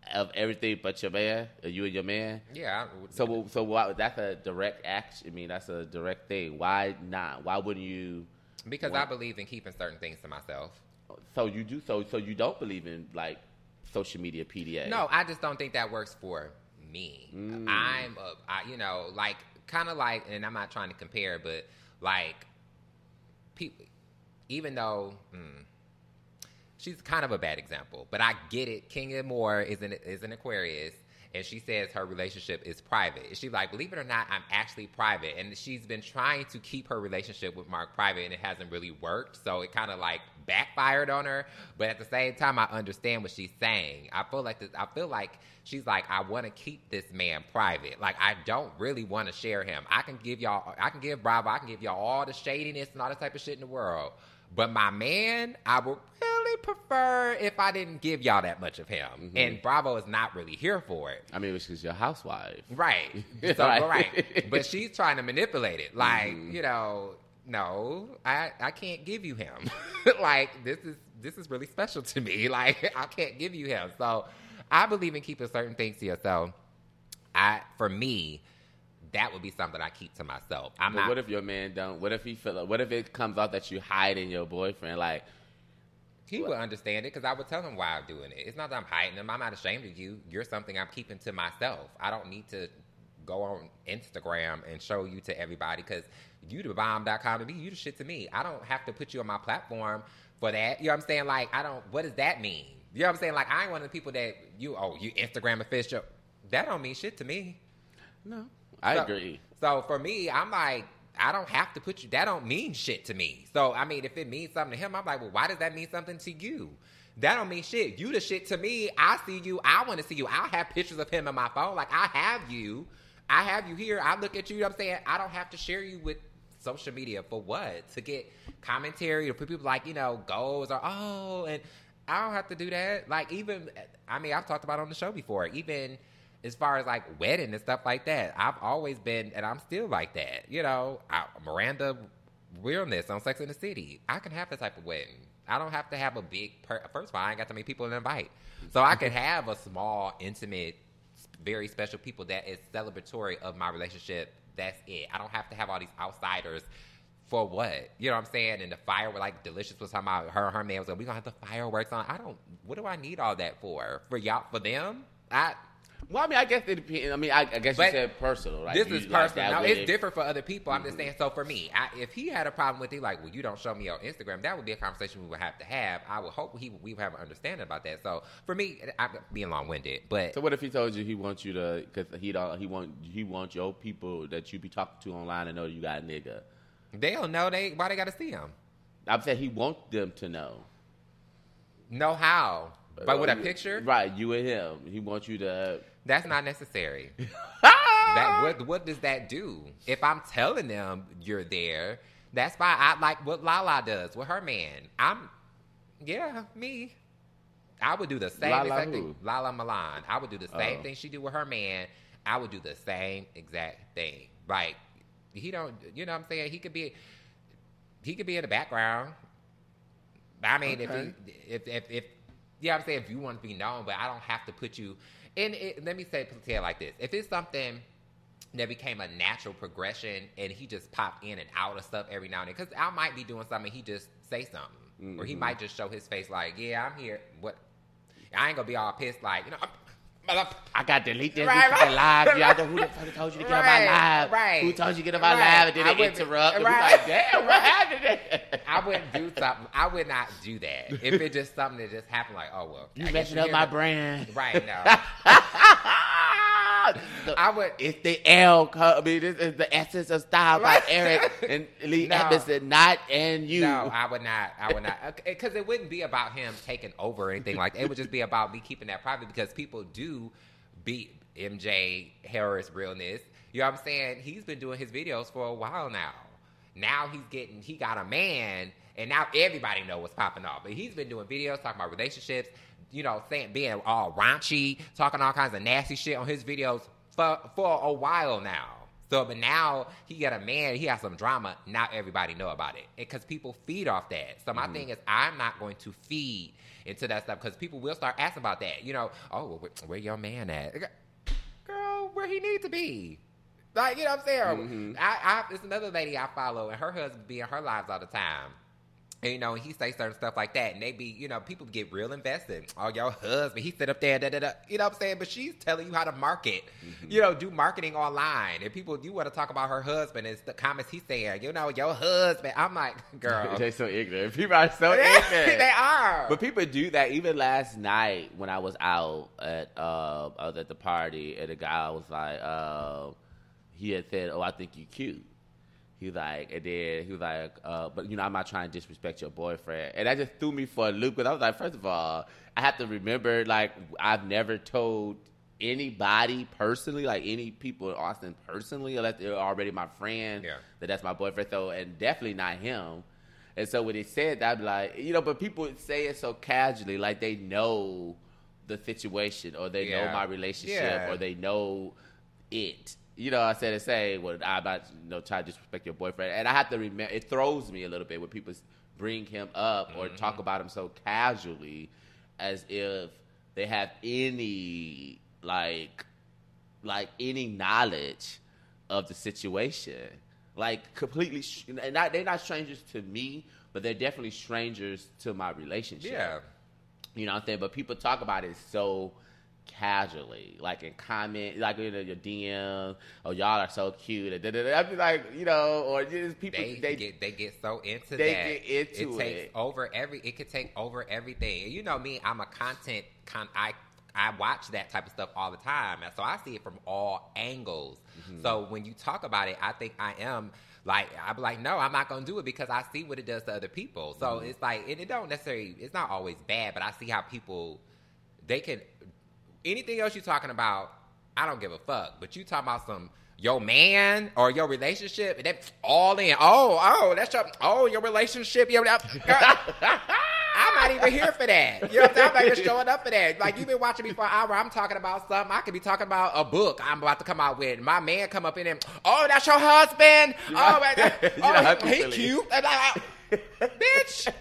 of everything but your man, or you and your man. Yeah. So so why, that's a direct action. I mean, that's a direct thing. Why not? Why wouldn't you? Because want, I believe in keeping certain things to myself. So you do so so you don't believe in like social media P D A? No, I just don't think that works for me. Mm. I'm a, I, you know, like kind of like, and I'm not trying to compare, but like people, even though. Mm, She's kind of a bad example, but I get it. Kenya Moore is an, is an Aquarius, and she says her relationship is private. She's like, believe it or not, I'm actually private. And she's been trying to keep her relationship with Mark private, and it hasn't really worked. So it kind of like backfired on her. But at the same time, I understand what she's saying. I feel like this, I feel like she's like, I want to keep this man private. Like, I don't really want to share him. I can give y'all, I can give Bravo, I can give y'all all the shadiness and all that type of shit in the world. But my man, I would really prefer if I didn't give y'all that much of him. Mm-hmm. And Bravo is not really here for it. I mean, it's because you're a housewife. Right. So, right. right. But she's trying to manipulate it. Like, mm-hmm. you know, no, I, I can't give you him. Like, this is this is really special to me. Like, I can't give you him. So, I believe in keeping certain things to yourself. I, for me, that would be something I keep to myself. I'm but not, what if your man don't? What if he feel? What if it comes out that you hiding your boyfriend? Like he what? would understand it because I would tell him why I'm doing it. It's not that I'm hiding him. I'm not ashamed of you. You're something I'm keeping to myself. I don't need to go on Instagram and show you to everybody because you the bomb dot com to me. You the shit to me. I don't have to put you on my platform for that. You know what I'm saying? Like I don't. What does that mean? You know what I'm saying? Like I ain't one of the people that you. Oh, you Instagram official. That don't mean shit to me. No. I so, agree. So for me, I'm like, I don't have to put you, that don't mean shit to me. So, I mean, if it means something to him, I'm like, well, why does that mean something to you? That don't mean shit. You the shit to me. I see you. I want to see you. I have pictures of him on my phone. Like, I have you. I have you here. I look at you. You know what I'm saying? I don't have to share you with social media for what? To get commentary or for people like, you know, goals or, oh, and I don't have to do that. Like, even, I mean, I've talked about it on the show before. Even as far as like wedding and stuff like that, I've always been, and I'm still like that. You know, I, Miranda Realness on Sex and the City. I can have that type of wedding. I don't have to have a big, per- first of all, I ain't got that many people to invite. So I can have a small, intimate, very special people that is celebratory of my relationship. That's it. I don't have to have all these outsiders for what? You know what I'm saying? And the fire, like Delicious was talking about, her her man was like, we're going to have the fireworks on. I don't, what do I need all that for? For y'all, for them? I... Well, I mean, I guess it depends. I mean, I, I guess but you said personal. Like, this you, is like personal. Now, it's it, different for other people. I'm mm-hmm. just saying. So for me, I, if he had a problem with it, like, well, you don't show me your Instagram, that would be a conversation we would have to have. I would hope he we would have an understanding about that. So for me, I'm being long-winded. But so what if he told you he wants you to, because he don't, he want he wants your people that you be talking to online to know you got a nigga. They don't know. They why they got to see him? I'm saying he wants them to know. Know how? But uh, with a picture, right? You and him. He wants you to. That's not necessary. that what what does that do? If I'm telling them you're there, that's fine. I like what Lala does with her man. I'm, yeah, me. I would do the same Lala exact who? thing. Lala Milan. I would do the same oh. thing she do with her man. I would do the same exact thing. Like he don't, you know what I'm saying? He could be, he could be in the background. I mean, okay. if, he, if if if yeah, I'm saying if you want to be known, but I don't have to put you. And it, let me say, say it like this: if it's something that became a natural progression, and he just popped in and out of stuff every now and then, because I might be doing something, he just say something, mm-hmm. or he might just show his face like, "Yeah, I'm here." What? I ain't gonna be all pissed, like you know. I'm, I got to delete this right, right, live. Y'all know who the fuck told you to get right, on my live? Right. Who told you to get on my right. live and then I they interrupt? And right. we like, damn, what happened there? I wouldn't do something. I would not do that. If it's just something that just happened, like, oh, well. You messing up my the... brand. Right, no. the, I would. It's the L. I mean, this is the essence of style by Eric and Lee no. Edmondson, not and you. No, I would not. I would not. Because it wouldn't be about him taking over or anything like that. It would just be about me keeping that private because people do beat M J Harris Realness. You know what I'm saying? He's been doing his videos for a while now. Now he's getting, he got a man, and now everybody know what's popping off. But he's been doing videos, talking about relationships, you know, saying, being all raunchy, talking all kinds of nasty shit on his videos for, for a while now. So, but now he got a man, he has some drama. Now everybody know about it because people feed off that. So my mm-hmm. thing is, I'm not going to feed into that stuff because people will start asking about that. You know, oh, well, where, where your man at? Girl, where he need to be? Like, you know what I'm saying? Mm-hmm. I, I, it's another lady I follow, and her husband be in her lives all the time. And, you know, he say certain stuff like that, and they be, you know, people get real invested. Oh, your husband, he sit up there, da, da, da. You know what I'm saying? But she's telling you how to market, mm-hmm. you know, do marketing online. And people, you want to talk about her husband, and it's the comments he's saying, you know, your husband. I'm like, girl. They're so ignorant. People are so ignorant. They are. But people do that. Even last night when I was out at, uh, I was at the party, and the guy was like, uh, he had said, oh, I think you cute. He was like, and then he was like, uh, but, you know, I'm not trying to disrespect your boyfriend. And that just threw me for a loop because I was like, first of all, I have to remember, like, I've never told anybody personally, like any people in Austin personally, unless they're already my friend, yeah. that that's my boyfriend. So, and definitely not him. And so when he said that, I'd be like, you know, but people say it so casually, like they know the situation or they yeah. know my relationship yeah. or they know it. You know, I said to say, well, I'm not, you know, trying to disrespect your boyfriend. And I have to remember, it throws me a little bit when people bring him up or mm-hmm. talk about him so casually as if they have any, like, like any knowledge of the situation. Like, completely, and not, they're not strangers to me, but they're definitely strangers to my relationship. Yeah. You know what I'm saying? But people talk about it so casually, like in comment, like in your D M, oh y'all are so cute. I'd be like, you know, or just people they, they get they get so into they that. Get into it takes it. over every. It could take over everything. And you know me, I'm a content con. I I watch that type of stuff all the time, and so I see it from all angles. Mm-hmm. So when you talk about it, I think I am. Like, I'm like, no, I'm not going to do it because I see what it does to other people. So mm-hmm. it's like, and it don't necessarily, it's not always bad, but I see how people, they can, anything else you're talking about, I don't give a fuck. But you talking about some, your man or your relationship, and that's all in. Oh, oh, that's your, oh, your relationship. Your, I'm not even here for that. You know what I'm saying? I'm not even showing up for that. Like, you've been watching me for an hour. I'm talking about something. I could be talking about a book I'm about to come out with. My man come up in and, oh, that's your husband. Oh, oh he, he cute. Bitch.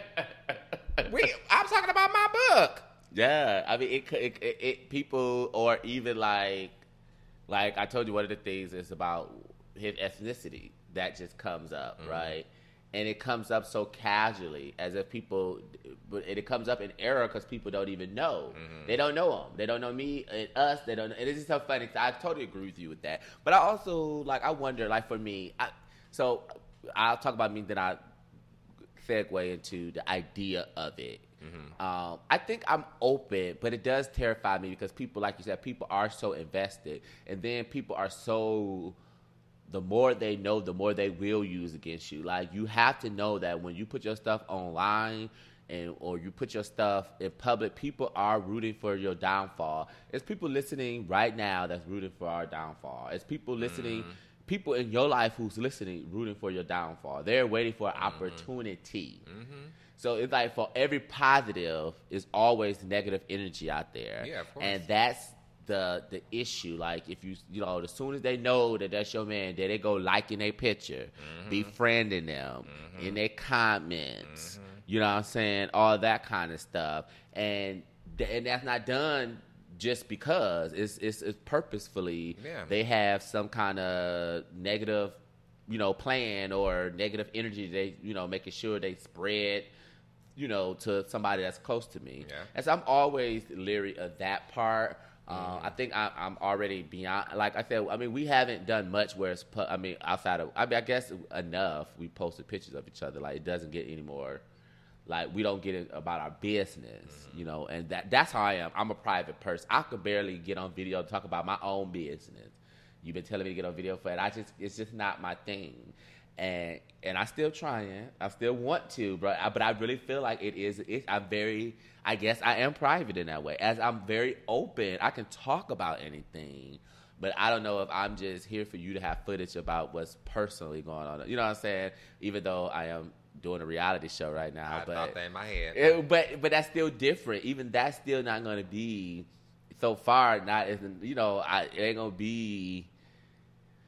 We, I'm talking about my book. Yeah. I mean, it, it, it, it people, or even like, like I told you, one of the things is about his ethnicity. That just comes up, mm-hmm. right? And it comes up so casually, as if people, but it comes up in error because people don't even know. Mm-hmm. They don't know them. They don't know me and us. They don't. And it's just so funny. I totally agree with you with that. But I also, like, I wonder, like, for me, I, so I'll talk about me, then I segue into the idea of it. Mm-hmm. Um, I think I'm open, but it does terrify me because people, like you said, people are so invested, and then people are so. The more they know, the more they will use against you. Like, you have to know that when you put your stuff online and or you put your stuff in public, people are rooting for your downfall. There's people listening right now that's rooting for our downfall. It's people listening, mm-hmm. people in your life who's listening, rooting for your downfall. They're waiting for an mm-hmm. opportunity. Mm-hmm. So it's like for every positive, is always negative energy out there. Yeah, of course. And that's the the issue. Like, if you you know, as soon as they know that that's your man, then they go liking their picture, mm-hmm. befriending them mm-hmm. in their comments, mm-hmm. you know what I'm saying, all that kind of stuff, and th- and that's not done just because it's it's, it's purposefully. Yeah. They have some kind of negative, you know, plan or negative energy. They, you know, making sure they spread, you know, to somebody that's close to me. Yeah. And so I'm always leery of that part. Uh, I think I, I'm already beyond. Like I said, I mean, we haven't done much where it's. Pu- I mean, outside of. I mean, I guess enough. We posted pictures of each other. Like, it doesn't get any more. Like, we don't get it about our business, mm-hmm. you know. And that that's how I am. I'm a private person. I could barely get on video and talk about my own business. You've been telling me to get on video for it. I just. It's just not my thing. And and I still trying. I still want to, but I, but I really feel like it is. It, I'm very. I guess I am private in that way. As I'm very open, I can talk about anything, but I don't know if I'm just here for you to have footage about what's personally going on. You know what I'm saying? Even though I am doing a reality show right now, I but thought that in my head. It, but but that's still different. Even that's still not going to be so far. Not as you know, I, it ain't gonna be.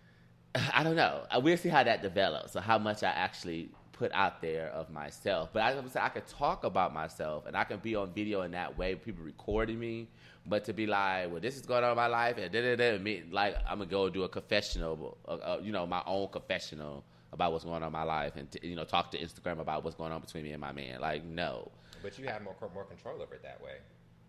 I don't know. I We'll see how that develops. So how much I actually put out there of myself. But I would say I could talk about myself, and I can be on video in that way. People recording me, but to be like, well, this is going on in my life, and da da da. Me, like I'm gonna go do a confessional, uh, uh, you know, my own confessional about what's going on in my life, and t- you know, talk to Instagram about what's going on between me and my man. Like, no. But you have more more control over it that way.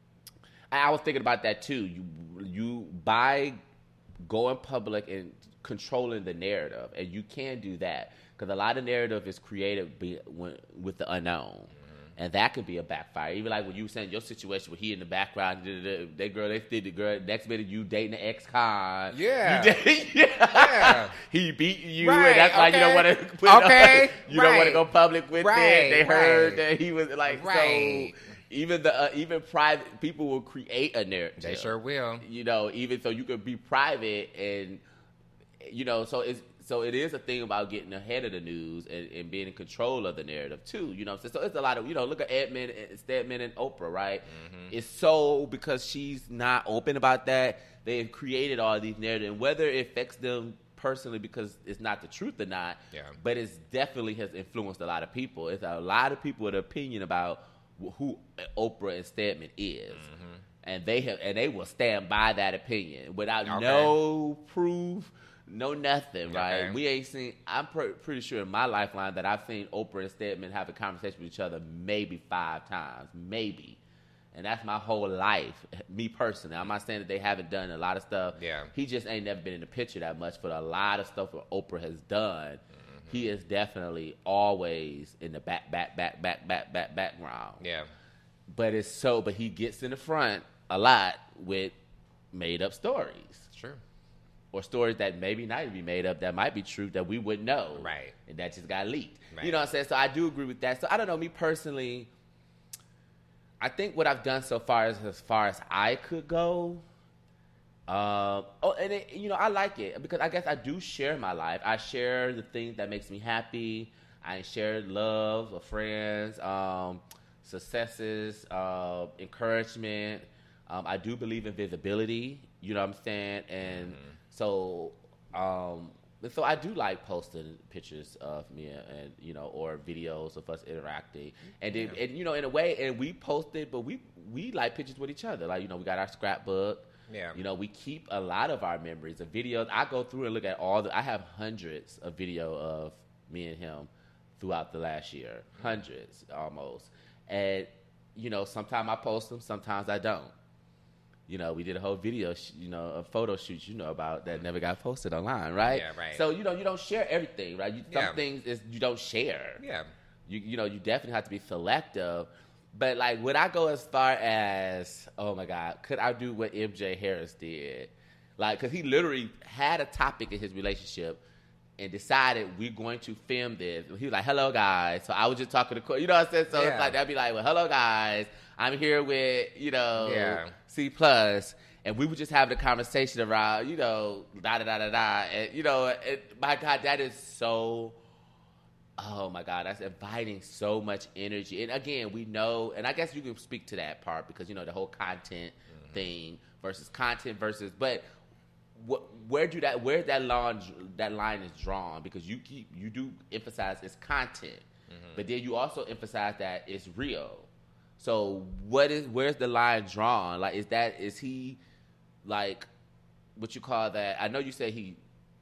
I, I was thinking about that too. You you by going public and controlling the narrative, and you can do that because a lot of narrative is created be, when, with the unknown, mm-hmm. and that could be a backfire. Even like when you were saying your situation where he in the background, that girl, they did the girl. Next minute, you dating the ex-con. Yeah, you date, yeah. yeah. He beat you, right, and that's why okay. you don't want to. Put okay, it you right. don't want to go public with right, it. They right. heard that he was like right. so. Even the uh, even private people will create a narrative. They sure will. You know, even so you could be private and you know, so it's so it is a thing about getting ahead of the news and, and being in control of the narrative too. You know, so, so it's a lot of you know. Look at Edmund, Stedman, and Oprah, right? Mm-hmm. It's so because she's not open about that. They've created all these narratives, and whether it affects them personally because it's not the truth or not. Yeah. But it's definitely has influenced a lot of people. It's a lot of people with an opinion about who Oprah and Stedman is, mm-hmm. and they have, and they will stand by that opinion without okay. no proof, no nothing. Right? Okay. We ain't seen. I'm pr- pretty sure in my lifeline that I've seen Oprah and Stedman have a conversation with each other maybe five times, maybe, and that's my whole life. Me personally, I'm not saying that they haven't done a lot of stuff. Yeah, he just ain't never been in the picture that much. But a lot of stuff that Oprah has done. He is definitely always in the back, back, back, back, back, back, background. Yeah. But it's so, but he gets in the front a lot with made up stories. True. Or stories that maybe not even be made up, that might be true, that we wouldn't know. Right. And that just got leaked. Right. You know what I'm saying? So I do agree with that. So I don't know, me personally, I think what I've done so far is as far as I could go. Um, oh, and it, you know, I like it because I guess I do share my life. I share the things that makes me happy. I share love of friends, um, successes, uh, encouragement. Um, I do believe in visibility. You know what I'm saying? And mm-hmm. so, um, so I do like posting pictures of me and, and you know, or videos of us interacting. And then, yeah. and you know, in a way, and we post it, but we we like pictures with each other. Like you know, we got our scrapbook. Yeah. You know, we keep a lot of our memories, the videos. I go through and look at all the, I have hundreds of video of me and him throughout the last year. Hundreds, almost. And, you know, sometimes I post them, sometimes I don't. You know, we did a whole video, sh- you know, a photo shoot, you know, about that never got posted online, right? Yeah, right. So, you know, you don't share everything, right? You, some yeah. things is you don't share. Yeah. You, you know, you definitely have to be selective. But, like, would I go as far as, oh, my God, could I do what M J Harris did? Like, because he literally had a topic in his relationship and decided we're going to film this. He was like, hello, guys. So I was just talking to, you know what I'm saying? So yeah. it's like, that'd be like, well, hello, guys. I'm here with, you know, yeah. C plus. And we were just having a conversation around, you know, da-da-da-da-da. And, you know, it, my God, that is so... Oh, my God, that's inviting so much energy. And, again, we know, and I guess you can speak to that part because, you know, the whole content mm-hmm. thing versus content versus, but what, where do that, where that line, that line is drawn? Because you keep, you do emphasize it's content, mm-hmm. but then you also emphasize that it's real. So what is, where's the line drawn? Like, is that, is he, like, what you call that? I know you say he,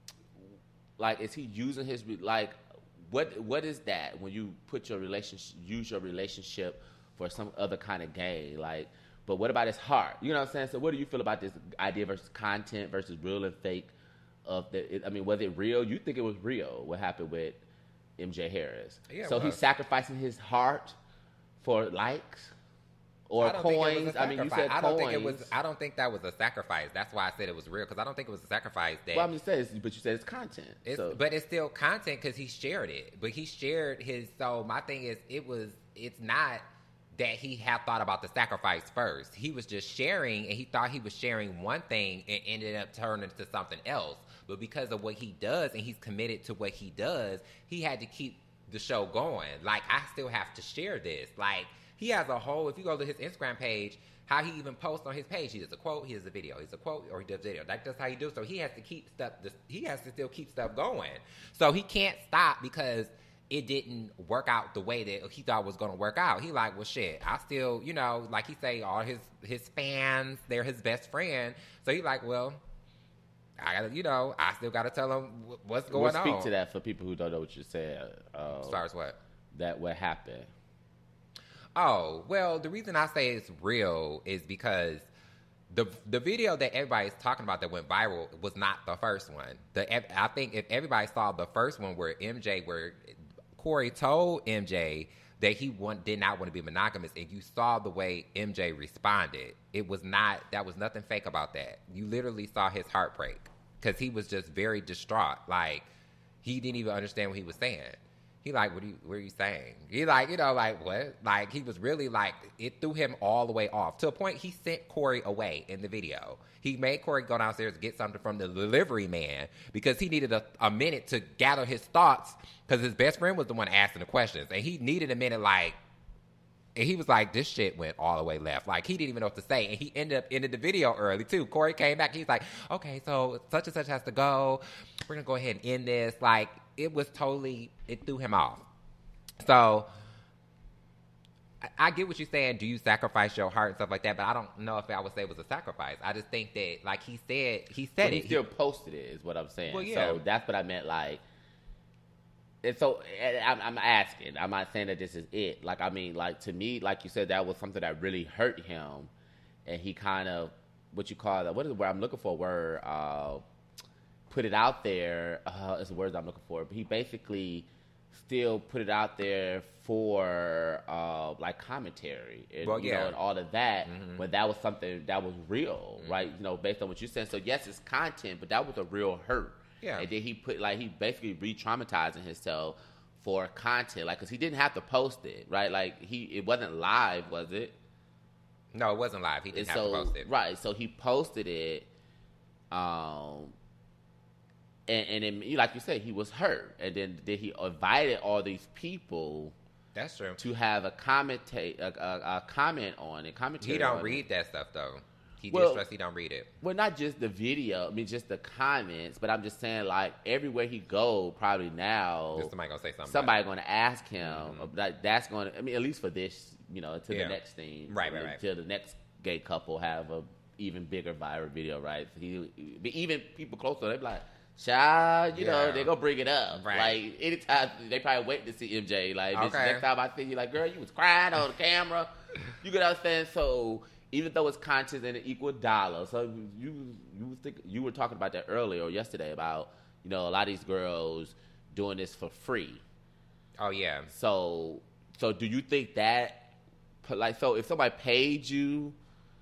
like, is he using his, like, What what is that when you put your relationship, use your relationship for some other kind of gain? Like, but what about his heart? You know what I'm saying? So what do you feel about this idea versus content versus real and fake? Of the, I mean, was it real? You think it was real? What happened with M J Harris? Yeah, so he's sacrificing his heart for likes or coins. I mean, you said I don't coins. think it was. I don't think that was a sacrifice. That's why I said it was real because I don't think it was a sacrifice. That well, I'm just saying, but you said it's content. It's, so. But it's still content because he shared it. But he shared his. So my thing is, it was. It's not that he had thought about the sacrifice first. He was just sharing, and he thought he was sharing one thing, and ended up turning into something else. But because of what he does, and he's committed to what he does, he had to keep the show going. Like, I still have to share this. Like. He has a whole, if you go to his Instagram page, how he even posts on his page. He does a quote, he does a video, he does a quote, or he does video. Like, that's how he do. So he has to keep stuff. He has to still keep stuff going. So he can't stop because it didn't work out the way that he thought was going to work out. He like, well, shit, I still, you know, like he say, all his his fans, they're his best friend. So he like, well, I gotta, you know, I still got to tell him what's going we'll on. Speak to that for people who don't know what you said. Uh, as far as what? That what happened. Oh, well, the reason I say it's real is because the the video that everybody's talking about that went viral was not the first one. The I think if everybody saw the first one where M J, where Corey told M J that he want, did not want to be monogamous, and you saw the way M J responded, it was not, that was nothing fake about that. You literally saw his heart break because he was just very distraught. Like, he didn't even understand what he was saying. He like, what are you, what are you saying? He like, you know, like, what? Like, he was really like, it threw him all the way off. To a point, he sent Corey away in the video. He made Corey go downstairs to get something from the delivery man because he needed a, a minute to gather his thoughts because his best friend was the one asking the questions. And he needed a minute, like, and he was like, this shit went all the way left. Like, he didn't even know what to say. And he ended up ended the video early, too. Corey came back. He's like, okay, so such and such has to go. We're going to go ahead and end this. Like, it was totally, it threw him off. So, I, I get what you're saying. Do you sacrifice your heart and stuff like that? But I don't know if I would say it was a sacrifice. I just think that, like he said, he said but it. He still he, posted it, is what I'm saying. Well, yeah. So that's what I meant, like, and so and I'm, I'm asking. I'm not saying that this is it. Like, I mean, like, to me, like you said, that was something that really hurt him. And he kind of, what you call that, what is the word I'm looking for, word, uh, put it out there. Uh, it's the words I'm looking for. But he basically still put it out there for, uh, like, commentary. And, well, you yeah. know, and all of that. Mm-hmm. When that was something that was real, mm-hmm. right? You know, based on what you said. So, yes, it's content, but that was a real hurt. Yeah. And then he put, like, he basically re-traumatizing himself for content. Like, because he didn't have to post it, right? Like, he it wasn't live, was it? No, it wasn't live. He didn't and have so, to post it. Right. So, he posted it. Um, and, and then, like you said, he was hurt. And then, then he invited all these people. That's true. To have a, commenta- a, a, a comment on it. Commentary he don't on read it. that stuff, though. He well, did stress he don't read it. Well, not just the video. I mean, just the comments. But I'm just saying, like, everywhere he go, probably now, Just somebody gonna say something. Somebody going to ask him. Mm-hmm. That, that's going to. I mean, at least for this, you know, until Yeah. the next thing, Right, right, right. Until the next gay couple have a even bigger viral video, right? He, but even people close to him, they be like, "Child, you Yeah. know, they gonna bring it up." Right. Like anytime they probably wait to see M J. Like bitch, Okay. next time I see you, like, girl, you was crying on the camera. You could understand. So. Even though it's content and it equal dollar, so you you think you were talking about that earlier or yesterday about, you know, a lot of these girls doing this for free. Oh yeah. So so do you think that, like, so if somebody paid you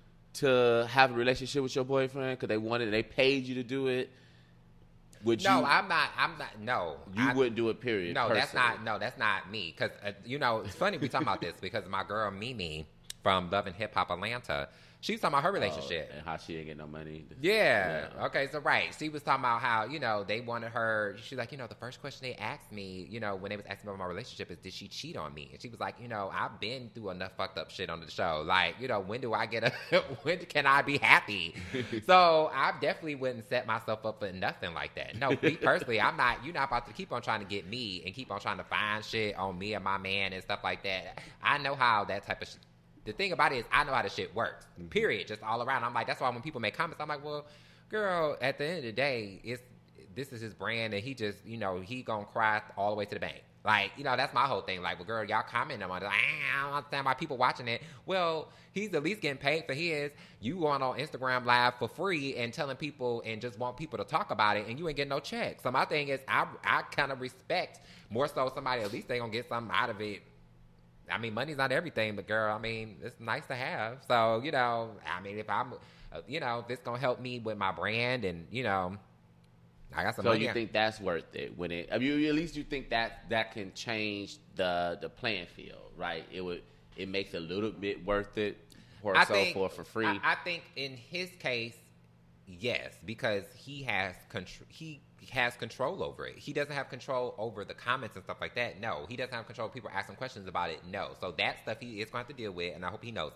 to have a relationship with your boyfriend because they wanted, they paid you to do it, would No, you? I'm not. I'm not. No, You I, wouldn't do it. Period. No, that's personally. not. No, that's not me. Because uh, you know, it's funny we talking about this because my girl Mimi from Love and Hip Hop Atlanta, she was talking about her relationship. Oh, and how she didn't get no money. Yeah. Yeah. Okay. So right, she was talking about how, you know, they wanted her. She's like, you know, the first question they asked me, you know, when they was asking me about my relationship is, did she cheat on me? And she was like, you know, I've been through enough fucked up shit on the show. Like, you know, when do I get a? When can I be happy? So I definitely wouldn't set myself up for nothing like that. No, me personally, I'm not. You're not about to keep on trying to get me and keep on trying to find shit on me and my man and stuff like that. I know how that type of shit. The thing about it is, I know how this shit works. Period. Just all around. I'm like, that's why when people make comments, I'm like, well, girl, at the end of the day, it's this is his brand, and he just, you know, he gonna cry all the way to the bank. Like, you know, that's my whole thing. Like, well, girl, y'all commenting on it. Like, I don't understand why people watching it. Well, he's at least getting paid for his. You going on Instagram Live for free and telling people and just want people to talk about it, and you ain't getting no check. So my thing is, I I kind of respect more so somebody, at least they gonna get something out of it. I mean, money's not everything, but girl, I mean, it's nice to have. So, you know, I mean, if I'm, uh, you know, if it's going to help me with my brand and, you know, I got some So money. you think that's worth it when it? I mean, at least you think that that can change the the playing field, right? It would. It makes it a little bit worth it for I so think, for for free. I, I think in his case, yes, because he has control. He has control over it. He doesn't have control over the comments and stuff like that. No, he doesn't have control. People ask him questions about it. No, so that stuff he is going to have to deal with, and I hope he knows that.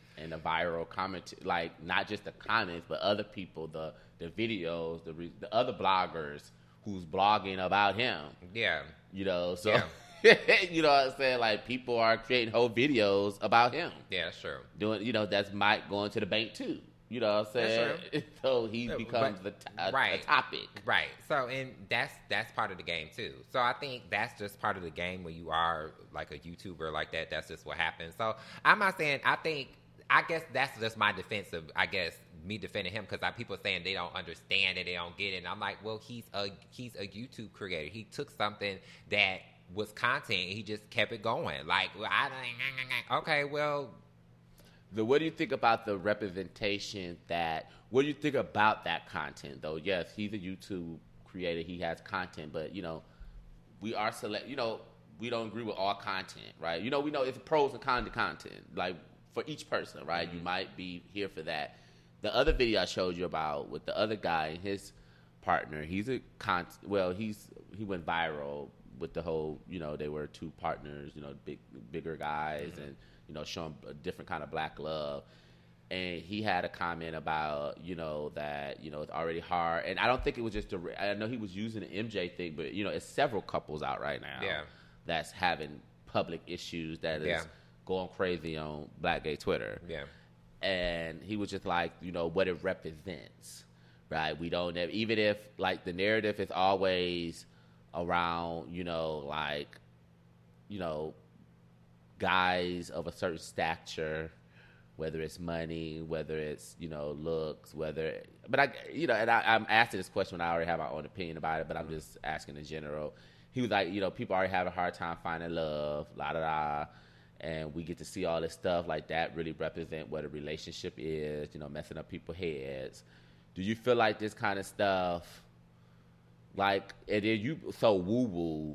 and the viral comment, like not just the comments, but other people, the the videos, the re, the other bloggers who's blogging about him. Yeah. You know, so Yeah. you know what I'm saying? Like people are creating whole videos about him. Yeah, that's true. Doing, you know, that's Mike going to the bank too. You know what I'm saying? That's So he Yeah, becomes but- the t- a, right. a topic. Right. So, and that's that's part of the game too. So I think that's just part of the game when you are like a YouTuber like that. That's just what happens. So I'm not saying. I think. I guess that's just my defense of. I guess me defending him because people saying they don't understand it, they don't get it. And I'm like, well, he's a he's a YouTube creator. He took something that was content and he just kept it going. Like, well, I okay, well. The, what do you think about the representation that, what do you think about that content though? Yes, he's a YouTube creator, he has content, but you know, we are select, you know, we don't agree with all content, right? You know, we know it's pros and cons to content, like for each person, right? Mm-hmm. You might be here for that. The other video I showed you about with the other guy and his partner, he's a con, well, he's, he went viral with the whole, you know, they were two partners, you know, big, bigger guys mm-hmm. and, you know, showing a different kind of black love. And he had a comment about, you know, that, you know, it's already hard. And I don't think it was just, a, I know he was using the M J thing, but, you know, it's several couples out right now yeah. that's having public issues that is yeah. going crazy on Black Gay Twitter. Yeah. And he was just like, you know, what it represents, right? We don't, have, even if, like, the narrative is always around, you know, like, you know, guys of a certain stature, whether it's money, whether it's, you know, looks, whether, but I, you know, and I, I'm asking this question when I already have my own opinion about it, but I'm just asking in general. He was like, you know, people already have a hard time finding love, la da da, and we get to see all this stuff like that really represent what a relationship is, you know, messing up people's heads. Do you feel like this kind of stuff, like, and then you so woo woo,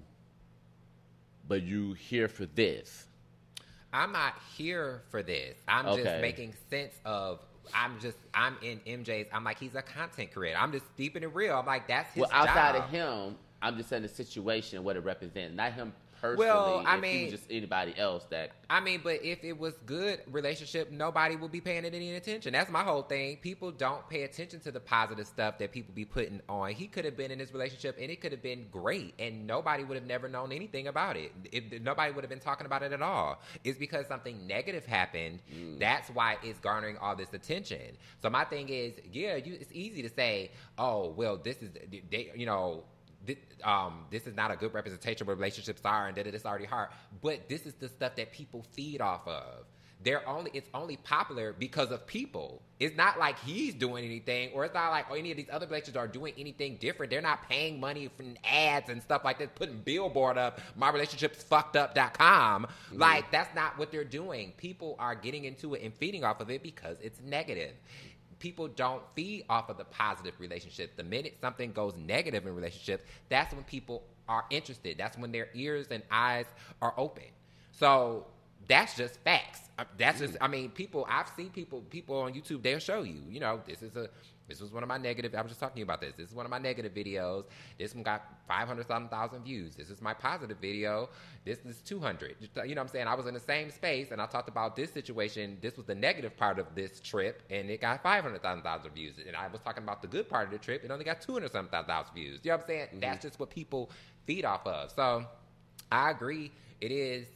but you here for this? I'm not here for this. I'm Okay. just making sense of. I'm just. I'm in M J's. I'm like he's a content creator. I'm just deep and real. I'm like that's his Well, outside job. of him, I'm just saying the situation, what it represents, not him personally. Well, I if he mean- was just anybody else that. I mean, but if it was good relationship, nobody would be paying it any attention. That's my whole thing. People don't pay attention to the positive stuff that people be putting on. He could have been in this relationship and it could have been great and nobody would have never known anything about it. If nobody would have been talking about it at all. It's because something negative happened. Mm. That's why it's garnering all this attention. So my thing is, yeah, you, it's easy to say, oh, well, this is, they, you know, This, um, this is not a good representation of what relationships are and that it's already hard. But this is the stuff that people feed off of. They're only it's only popular because of people. It's not like he's doing anything, or it's not like oh, any of these other relationships are doing anything different. They're not paying money from ads and stuff like that, putting billboard up, my relationship's fucked up dot com. Mm-hmm. Like, that's not what they're doing. People are getting into it and feeding off of it because it's negative. People don't feed off of the positive relationship. The minute something goes negative in relationships, that's when people are interested. That's when their ears and eyes are open. So that's just facts. That's just, I mean, people, I've seen people, people on YouTube, they'll show you, you know, this is a, this was one of my negative, I was just talking about this. This is one of my negative videos. This one got five hundred thousand views. This is my positive video. This is two hundred. You know what I'm saying? I was in the same space and I talked about this situation. This was the negative part of this trip and it got five hundred thousand views. And I was talking about the good part of the trip. It only got two hundred thousand views. You know what I'm saying? Mm-hmm. That's just what people feed off of. So I agree. It is,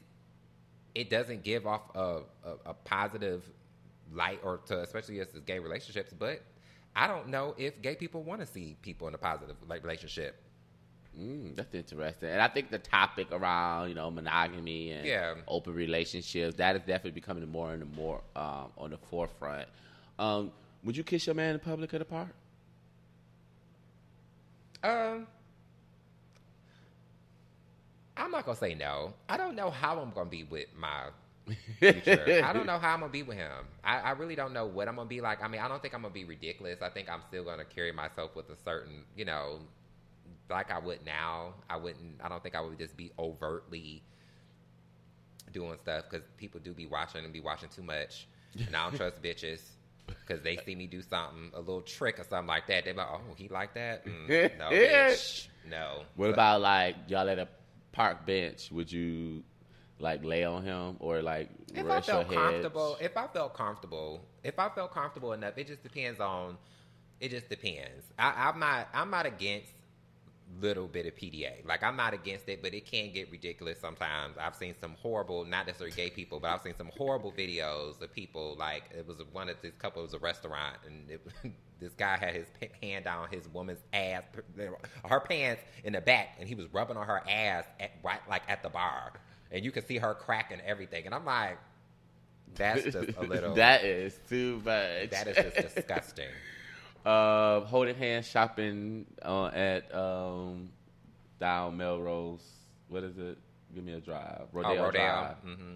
it doesn't give off a, a, a positive light or to, especially as gay relationships, but I don't know if gay people want to see people in a positive like relationship. Mm, that's interesting. And I think the topic around, you know, monogamy and yeah. open relationships, that is definitely becoming more and more um, on the forefront. Um, would you kiss your man in public at a park? Um, I'm not going to say no. I don't know how I'm going to be with my future. I don't know how I'm going to be with him. I, I really don't know what I'm going to be like. I mean, I don't think I'm going to be ridiculous. I think I'm still going to carry myself with a certain, you know, like I would now. I wouldn't, I don't think I would just be overtly doing stuff because people do be watching and be watching too much. And I don't trust bitches because they see me do something, a little trick or something like that. They're like, oh, he like that? Mm, no, bitch. No. What but, about like y'all at a park bench? Would you like lay on him or like If rest I felt your head? comfortable, if I felt comfortable, if I felt comfortable enough, it just depends on. It just depends. I, I'm not. I'm not against little bit of P D A. Like I'm not against it, but it can get ridiculous sometimes. I've seen some horrible, not necessarily gay people, but I've seen some horrible videos of people. Like it was one of this couple. It was a restaurant, and it, this guy had his hand down his woman's ass, her pants in the back, and he was rubbing on her ass at right like at the bar. And you can see her crack and everything. And I'm like, that's just a little... that is too much. That is just disgusting. Uh, holding hands shopping uh, at um, down Melrose. What is it? Give me a drive. Rodeo, oh, Rodeo. Drive. Mm-hmm.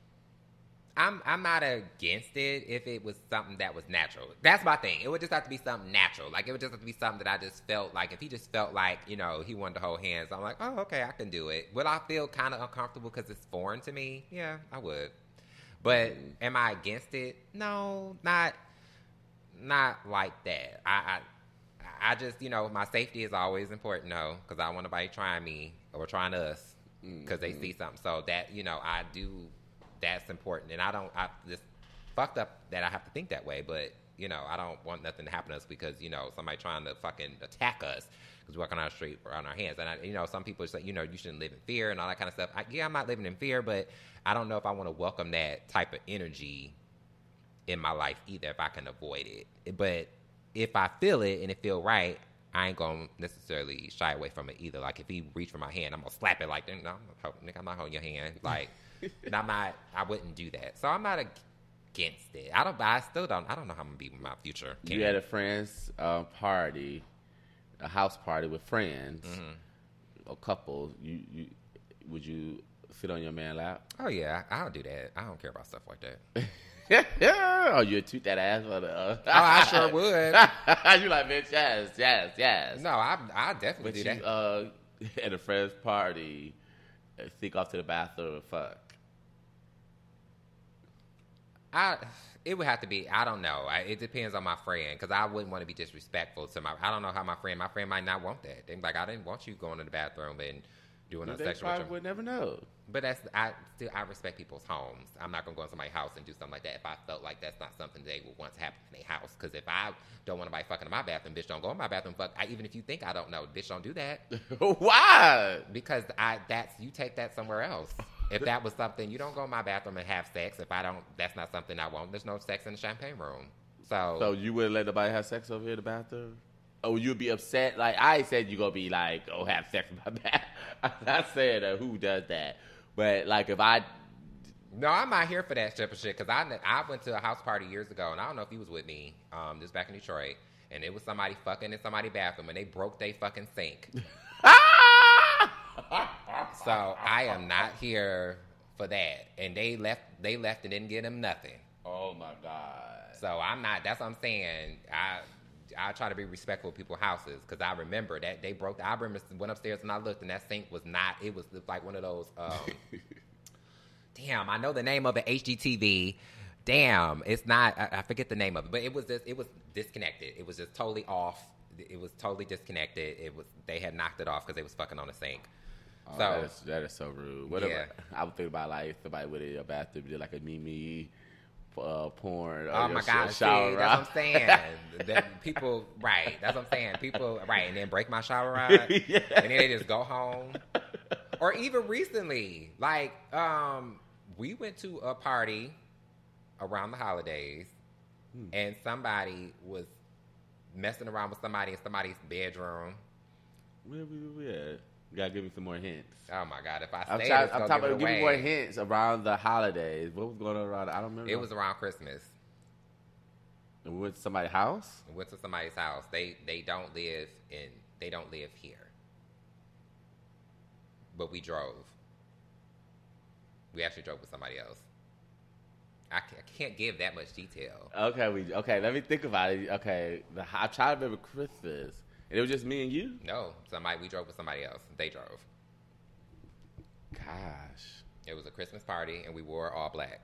I'm I'm not against it if it was something that was natural. That's my thing. It would just have to be something natural. Like, it would just have to be something that I just felt like, if he just felt like, you know, he wanted to hold hands, I'm like, oh, okay, I can do it. Would I feel kind of uncomfortable because it's foreign to me? Yeah, I would. But mm. am I against it? No, not not like that. I, I, I just, you know, my safety is always important, though, because I don't want nobody trying me or trying us because mm-hmm. they see something. So that, you know, I do... That's important, and I don't. I just fucked up that I have to think that way, but you know, I don't want nothing to happen to us because you know somebody trying to fucking attack us because we're walking on our street or on our hands. And I, you know, some people say, you know, you shouldn't live in fear and all that kind of stuff. I, yeah, I'm not living in fear, but I don't know if I want to welcome that type of energy in my life either. If I can avoid it, but if I feel it and it feel right, I ain't gonna necessarily shy away from it either. Like if he reach for my hand, I'm gonna slap it like, no, I'm not, nigga, I'm not holding your hand, like. And I'm not. I wouldn't do that. So I'm not against it. I don't. I still don't. I don't know how I'm gonna be with my future. Can you had a friend's uh, party, a house party with friends, mm-hmm. a couple. You, you would you sit on your man's lap? Oh yeah, I'll do that. I don't care about stuff like that. Oh, you'd toot that ass for the. Uh, oh, I sure would. You like, bitch? Yes, yes, yes. No, I I definitely but do you, that. Uh, at a friend's party, sneak off to the bathroom and fuck. I it would have to be. I don't know. I, it depends on my friend because I wouldn't want to be disrespectful to my. I don't know how my friend. My friend might not want that. They're like, I didn't want you going to the bathroom and doing a they sexual. Probably would never know. But that's I still I respect people's homes. I'm not gonna go in somebody's house and do something like that if I felt like that's not something they would want to happen in their house. Because if I don't want anybody fucking in my bathroom, bitch, don't go in my bathroom. Fuck. I, even if you think I don't know, bitch, don't do that. Why? Because I that's you take that somewhere else. If that was something, you don't go in my bathroom and have sex. If I don't, that's not something I want. There's no sex in the champagne room. So, so you wouldn't let nobody have sex over here in the bathroom? Oh, you'd be upset? Like, I ain't said you gonna be like, oh, have sex in my bathroom. I'm not saying that who does that. But, like, if I... No, I'm not here for that type of shit. Because I, I went to a house party years ago, and I don't know if he was with me. Um, this back in Detroit. And it was somebody fucking in somebody's bathroom, and they broke their fucking sink. So I am not here for that. And they left they left and didn't get him nothing. Oh my God. So I'm not, that's what I'm saying. I I try to be respectful of people's houses because I remember that they broke the, I remember went upstairs and I looked and that sink was not, it was like one of those, um, damn, I know the name of it, H G T V. Damn, it's not, I, I forget the name of it, but it was just, it was disconnected. It was just totally off. It was totally disconnected. It was, they had knocked it off because they was fucking on the sink. Oh, so that is, that is so rude. What yeah. about, I would think about like somebody with a bathroom did like a Mimi uh, porn. Or oh my God! Shower See, rod. That's what I'm saying. that people, right? That's what I'm saying. People, right? And then break my shower rod, yeah. And then they just go home. Or even recently, like um, we went to a party around the holidays, hmm. and somebody was messing around with somebody in somebody's bedroom. Where we at? You gotta give me some more hints. Oh my God! If I I'm say try, it, I'm talking about give me more hints around the holidays. What was going on around? I don't remember. It was around Christmas. And we went to somebody's house. We went to somebody's house. They they don't live in. They don't live here. But we drove. We actually drove with somebody else. I can't, I can't give that much detail. Okay, we okay. Let me think about it. Okay, the, I try to remember Christmas. And it was just me and you? No, somebody we drove with somebody else. They drove. Gosh. It was a Christmas party, and we wore all black.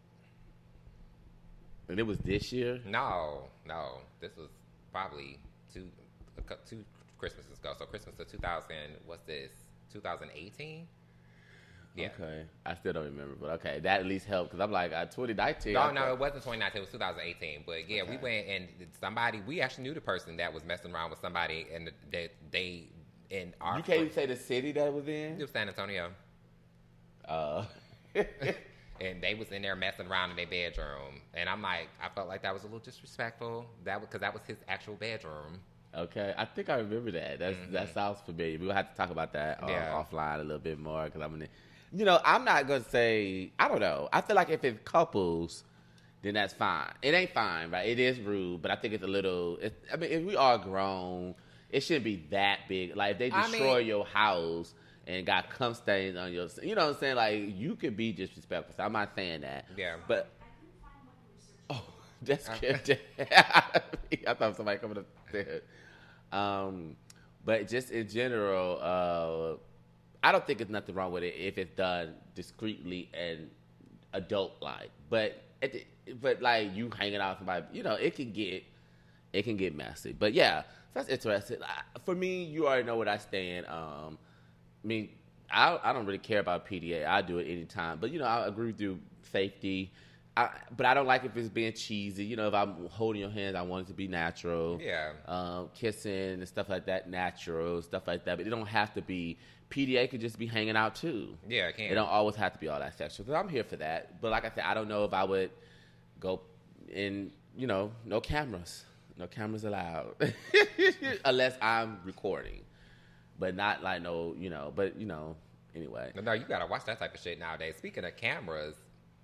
And it was this year? No, no. This was probably two two Christmases ago. So Christmas of two thousand, what's this, twenty eighteen? Yeah. Okay. I still don't remember, but okay. That at least helped because I'm like, uh, twenty nineteen. No, I no, thought- it wasn't twenty nineteen. It was two thousand eighteen. But yeah, we Okay. went and somebody, we actually knew the person that was messing around with somebody, and that they in our. You can't even say the city that it was in? It was San Antonio. Uh, And they was in there messing around in their bedroom, and I'm like, I felt like that was a little disrespectful. That because that was his actual bedroom. okay. I think I remember that. That's That sounds familiar. We'll have to talk about that uh, Yeah. offline a little bit more because I'm gonna, you know, I'm not gonna say. I don't know. I feel like if it's couples, then that's fine. It ain't fine, right? It is rude, but I think it's a little. It, I mean, if we are grown, it shouldn't be that big. Like if they I destroy mean- your house and got cum stains on your, you know what I'm saying? Like you could be disrespectful. So I'm not saying that. Yeah. But oh, that's Uh. good. I thought somebody coming up there. Um, but just in general, uh, I don't think there's nothing wrong with it if it's done discreetly and adult-like. But at the, but like you hanging out with somebody, you know, it can get it can get messy. But yeah, that's interesting. I, for me, you already know what I stand. Um, I mean, I I don't really care about P D A. I do it anytime. But you know, I agree with you. Safety. I, but I don't like if it's being cheesy. You know, if I'm holding your hands, I want it to be natural. Yeah. Um, kissing and stuff like that, natural stuff like that. But it don't have to be. P D A could just be hanging out too. Yeah, it can. It don't always have to be all that sexual. So I'm here for that. But like I said, I don't know if I would go in. You know, no cameras. No cameras allowed, unless I'm recording. But not like no, you know. But you know, anyway. No, you gotta watch that type of shit nowadays. Speaking of cameras,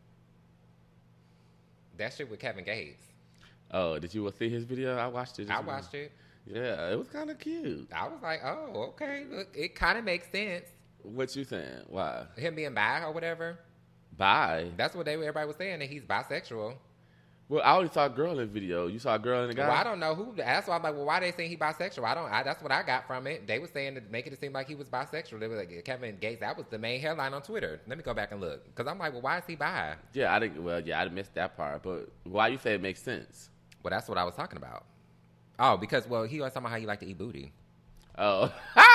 that shit with Kevin Gates. Oh, did you see his video? I watched it. I watched it. Yeah, it was kind of cute. I was like, oh, okay. Look, it kind of makes sense. What you saying? Why? Him being bi or whatever. Bye. That's what they everybody was saying, that he's bisexual. Well, I already saw a girl in the video. You saw a girl in the guy? Well, I don't know who. That's why I'm like, well, why they saying he bisexual? I don't. I, that's what I got from it. They were saying to make it seem like he was bisexual. They were like Kevin Gates. That was the main headline on Twitter. Let me go back and look because I'm like, well, why is he bi? Yeah, I didn't. Well, yeah, I missed that part. But why you say it makes sense? Well, that's what I was talking about. Oh, because well, he was talking about how you like to eat booty. Oh,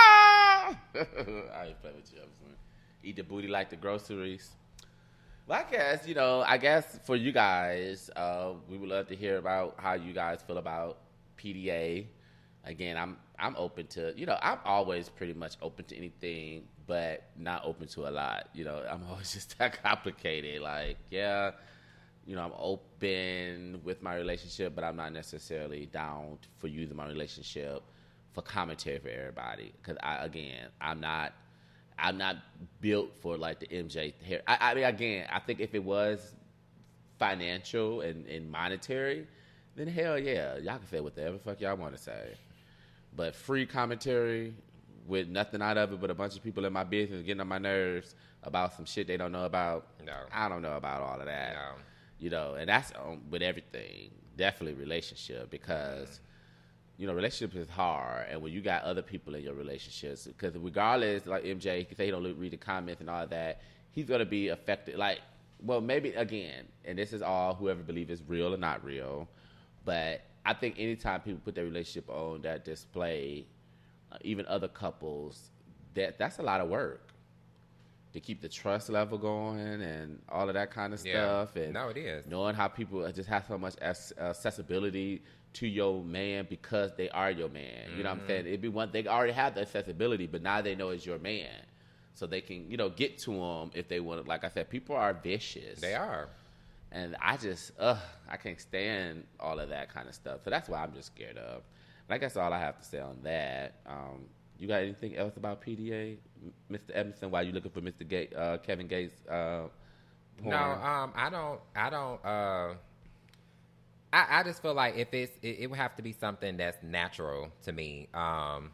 I ain't play with you. I'm saying. Eat the booty like the groceries. Well, I guess, you know, I guess for you guys, uh, we would love to hear about how you guys feel about P D A. Again, I'm I'm open to, you know, I'm always pretty much open to anything, but not open to a lot. You know, I'm always just that complicated. Like, yeah, you know, I'm open with my relationship, but I'm not necessarily down for using my relationship for commentary for everybody. Because, I, again, I'm not... I'm not built for like the M J hair. I, I mean, again, I think if it was financial and, and monetary, then hell yeah, y'all can say whatever the fuck y'all want to say. But free commentary with nothing out of it but a bunch of people in my business getting on my nerves about some shit they don't know about. No. I don't know about all of that. No. You know, and that's um, with everything. Definitely relationship because. You know, relationships is hard, and when you got other people in your relationships, because regardless, like M J, he can say he don't read the comments and all that, he's gonna be affected. Like, well, maybe again, and this is all whoever believes is real or not real, but I think anytime people put their relationship on that display, uh, even other couples, that that's a lot of work to keep the trust level going and all of that kind of Yeah. stuff. And No, it is. knowing how people just have so much ac- accessibility to your man because they are your man. You know what I'm saying? It'd be one, they already have the accessibility, but now they know it's your man. So they can, you know, get to them if they want to. Like I said, people are vicious. They are. And I just, ugh, I can't stand all of that kind of stuff. So that's why I'm just scared of. And I guess all I have to say on that. Um, you got anything else about P D A, Mister Edmondson? Why you looking for Mister Gate, uh, Kevin Gates? Uh, porn? No, um, I don't. I don't. Uh, I, I just feel like if it's, it, it would have to be something that's natural to me. Um,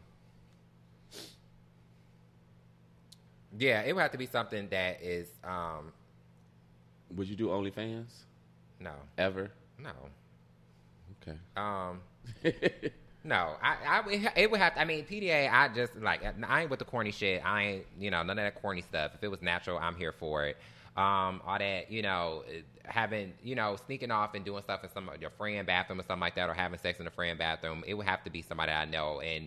yeah, it would have to be something that is. Um, Would you do OnlyFans no, ever? no. Okay. Um, no, I, I, it would have. To, I mean, P D A. I just like. I ain't with the corny shit. I ain't, you know, none of that corny stuff. If it was natural, I'm here for it. Um, all that, you know, having, you know, sneaking off and doing stuff in some your friend bathroom or something like that, or having sex in a friend bathroom. It would have to be somebody I know. And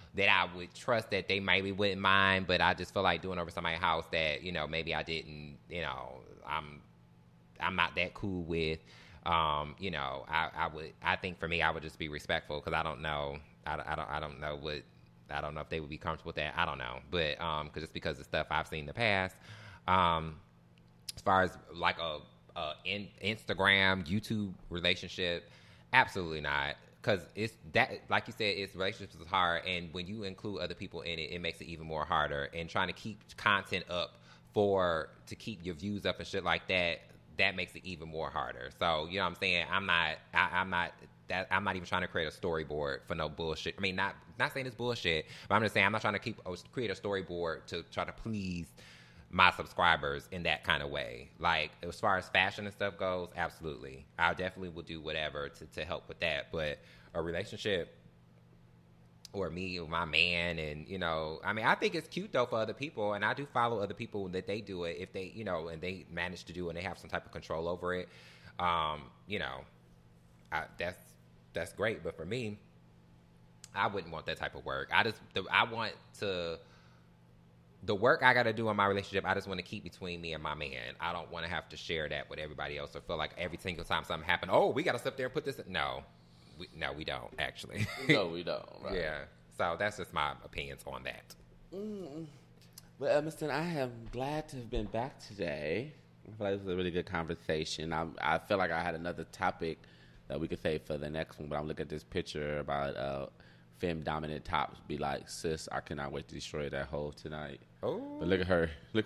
that I would trust that they maybe wouldn't mind, but I just feel like doing over somebody's house that, you know, maybe I didn't, you know, I'm I'm not that cool with. Um, you know, I, I would I think for me I would just be respectful because I don't know I, I don't I don't know what I don't know if they would be comfortable with that. I don't know, but um, cause just because of stuff I've seen in the past, um, as far as like a, a in, Instagram, YouTube relationship, absolutely not. Cause it's that, like you said, it's relationships is hard, and when you include other people in it, it makes it even more harder. And trying to keep content up for to keep your views up and shit like that, that makes it even more harder. So you know what I'm saying? I'm not, I, I'm not. That, I'm not even trying to create a storyboard for no bullshit. I mean, not not saying it's bullshit, but I'm just saying I'm not trying to keep create a storyboard to try to please my subscribers in that kind of way. Like, as far as fashion and stuff goes, absolutely. I definitely will do whatever to, to help with that. But a relationship or me or my man and, you know, I mean, I think it's cute, though, for other people. And I do follow other people that they do it if they, you know, and they manage to do it and they have some type of control over it. Um, you know, I, that's, that's great. But for me, I wouldn't want that type of work. I just, the, I want to... The work I got to do in my relationship, I just want to keep between me and my man. I don't want to have to share that with everybody else or feel like every single time something happens, oh, we got to sit there and put this in. No, we, no, we don't, actually. No, we don't. Right. Yeah. So that's just my opinions on that. Mm. Well, Emerson, I am glad to have been back today. I feel like this was a really good conversation. I, I feel like I had another topic that we could save for the next one, but I'm looking at this picture about uh, femme-dominant tops. Be like, sis, I cannot wait to destroy that hole tonight. Oh, but look at her. Look,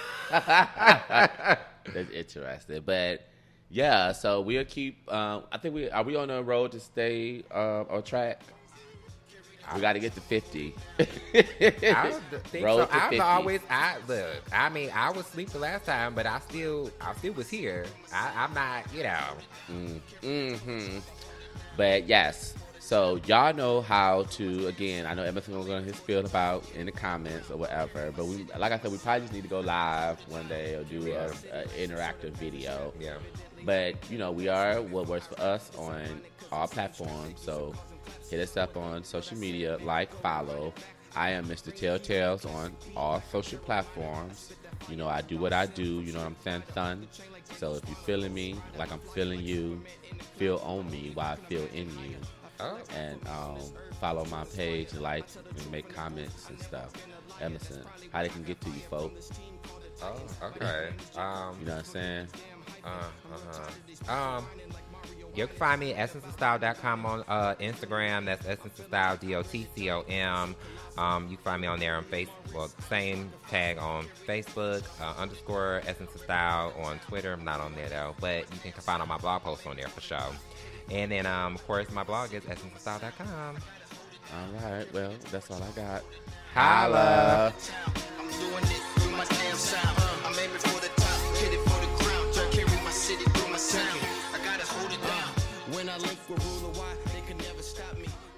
that's interesting. But yeah, so we'll keep. Um, I think we are we on the road to stay uh, on track. We got to get to fifty. I think road so. to I've fifty. always, I look. I mean, I was asleep the last time, but I still, I still was here. I, I'm not, you know. Mm, mm-hmm. But yes. So y'all know how to, again, I know Emerson was going to his spiel about in the comments or whatever, but we, like I said, we probably just need to go live one day or do Yeah. an interactive video. Yeah. But, you know, we are what works for us on all platforms, so hit us up on social media, like, follow. I am Mister Telltales on all social platforms. You know, I do what I do, you know what I'm saying, son? So if you're feeling me like I'm feeling you, feel on me while I feel in you. Oh. And um, follow my page, like, and make comments and stuff. Emerson, how they can get to you, folks. Oh, okay. Um, You know what I'm saying? uh, uh-huh. Um, you can find me at essence of style dot com on uh, Instagram. That's Essence of Style, D O T C O M. Um, you can find me on there on Facebook. Well, same tag on Facebook, uh, underscore Essence of Style on Twitter. I'm not on there, though. But you can find all my blog posts on there for sure. And then, um, of course, my blog is essence of style dot com. All right. Well, that's all I got. Holla. I'm doing it through my damn sound. I'm aiming for the top, hit it for the ground. Don't carry my city through my sound. I gotta hold it down. When I link with Ruler Y, they can never stop me.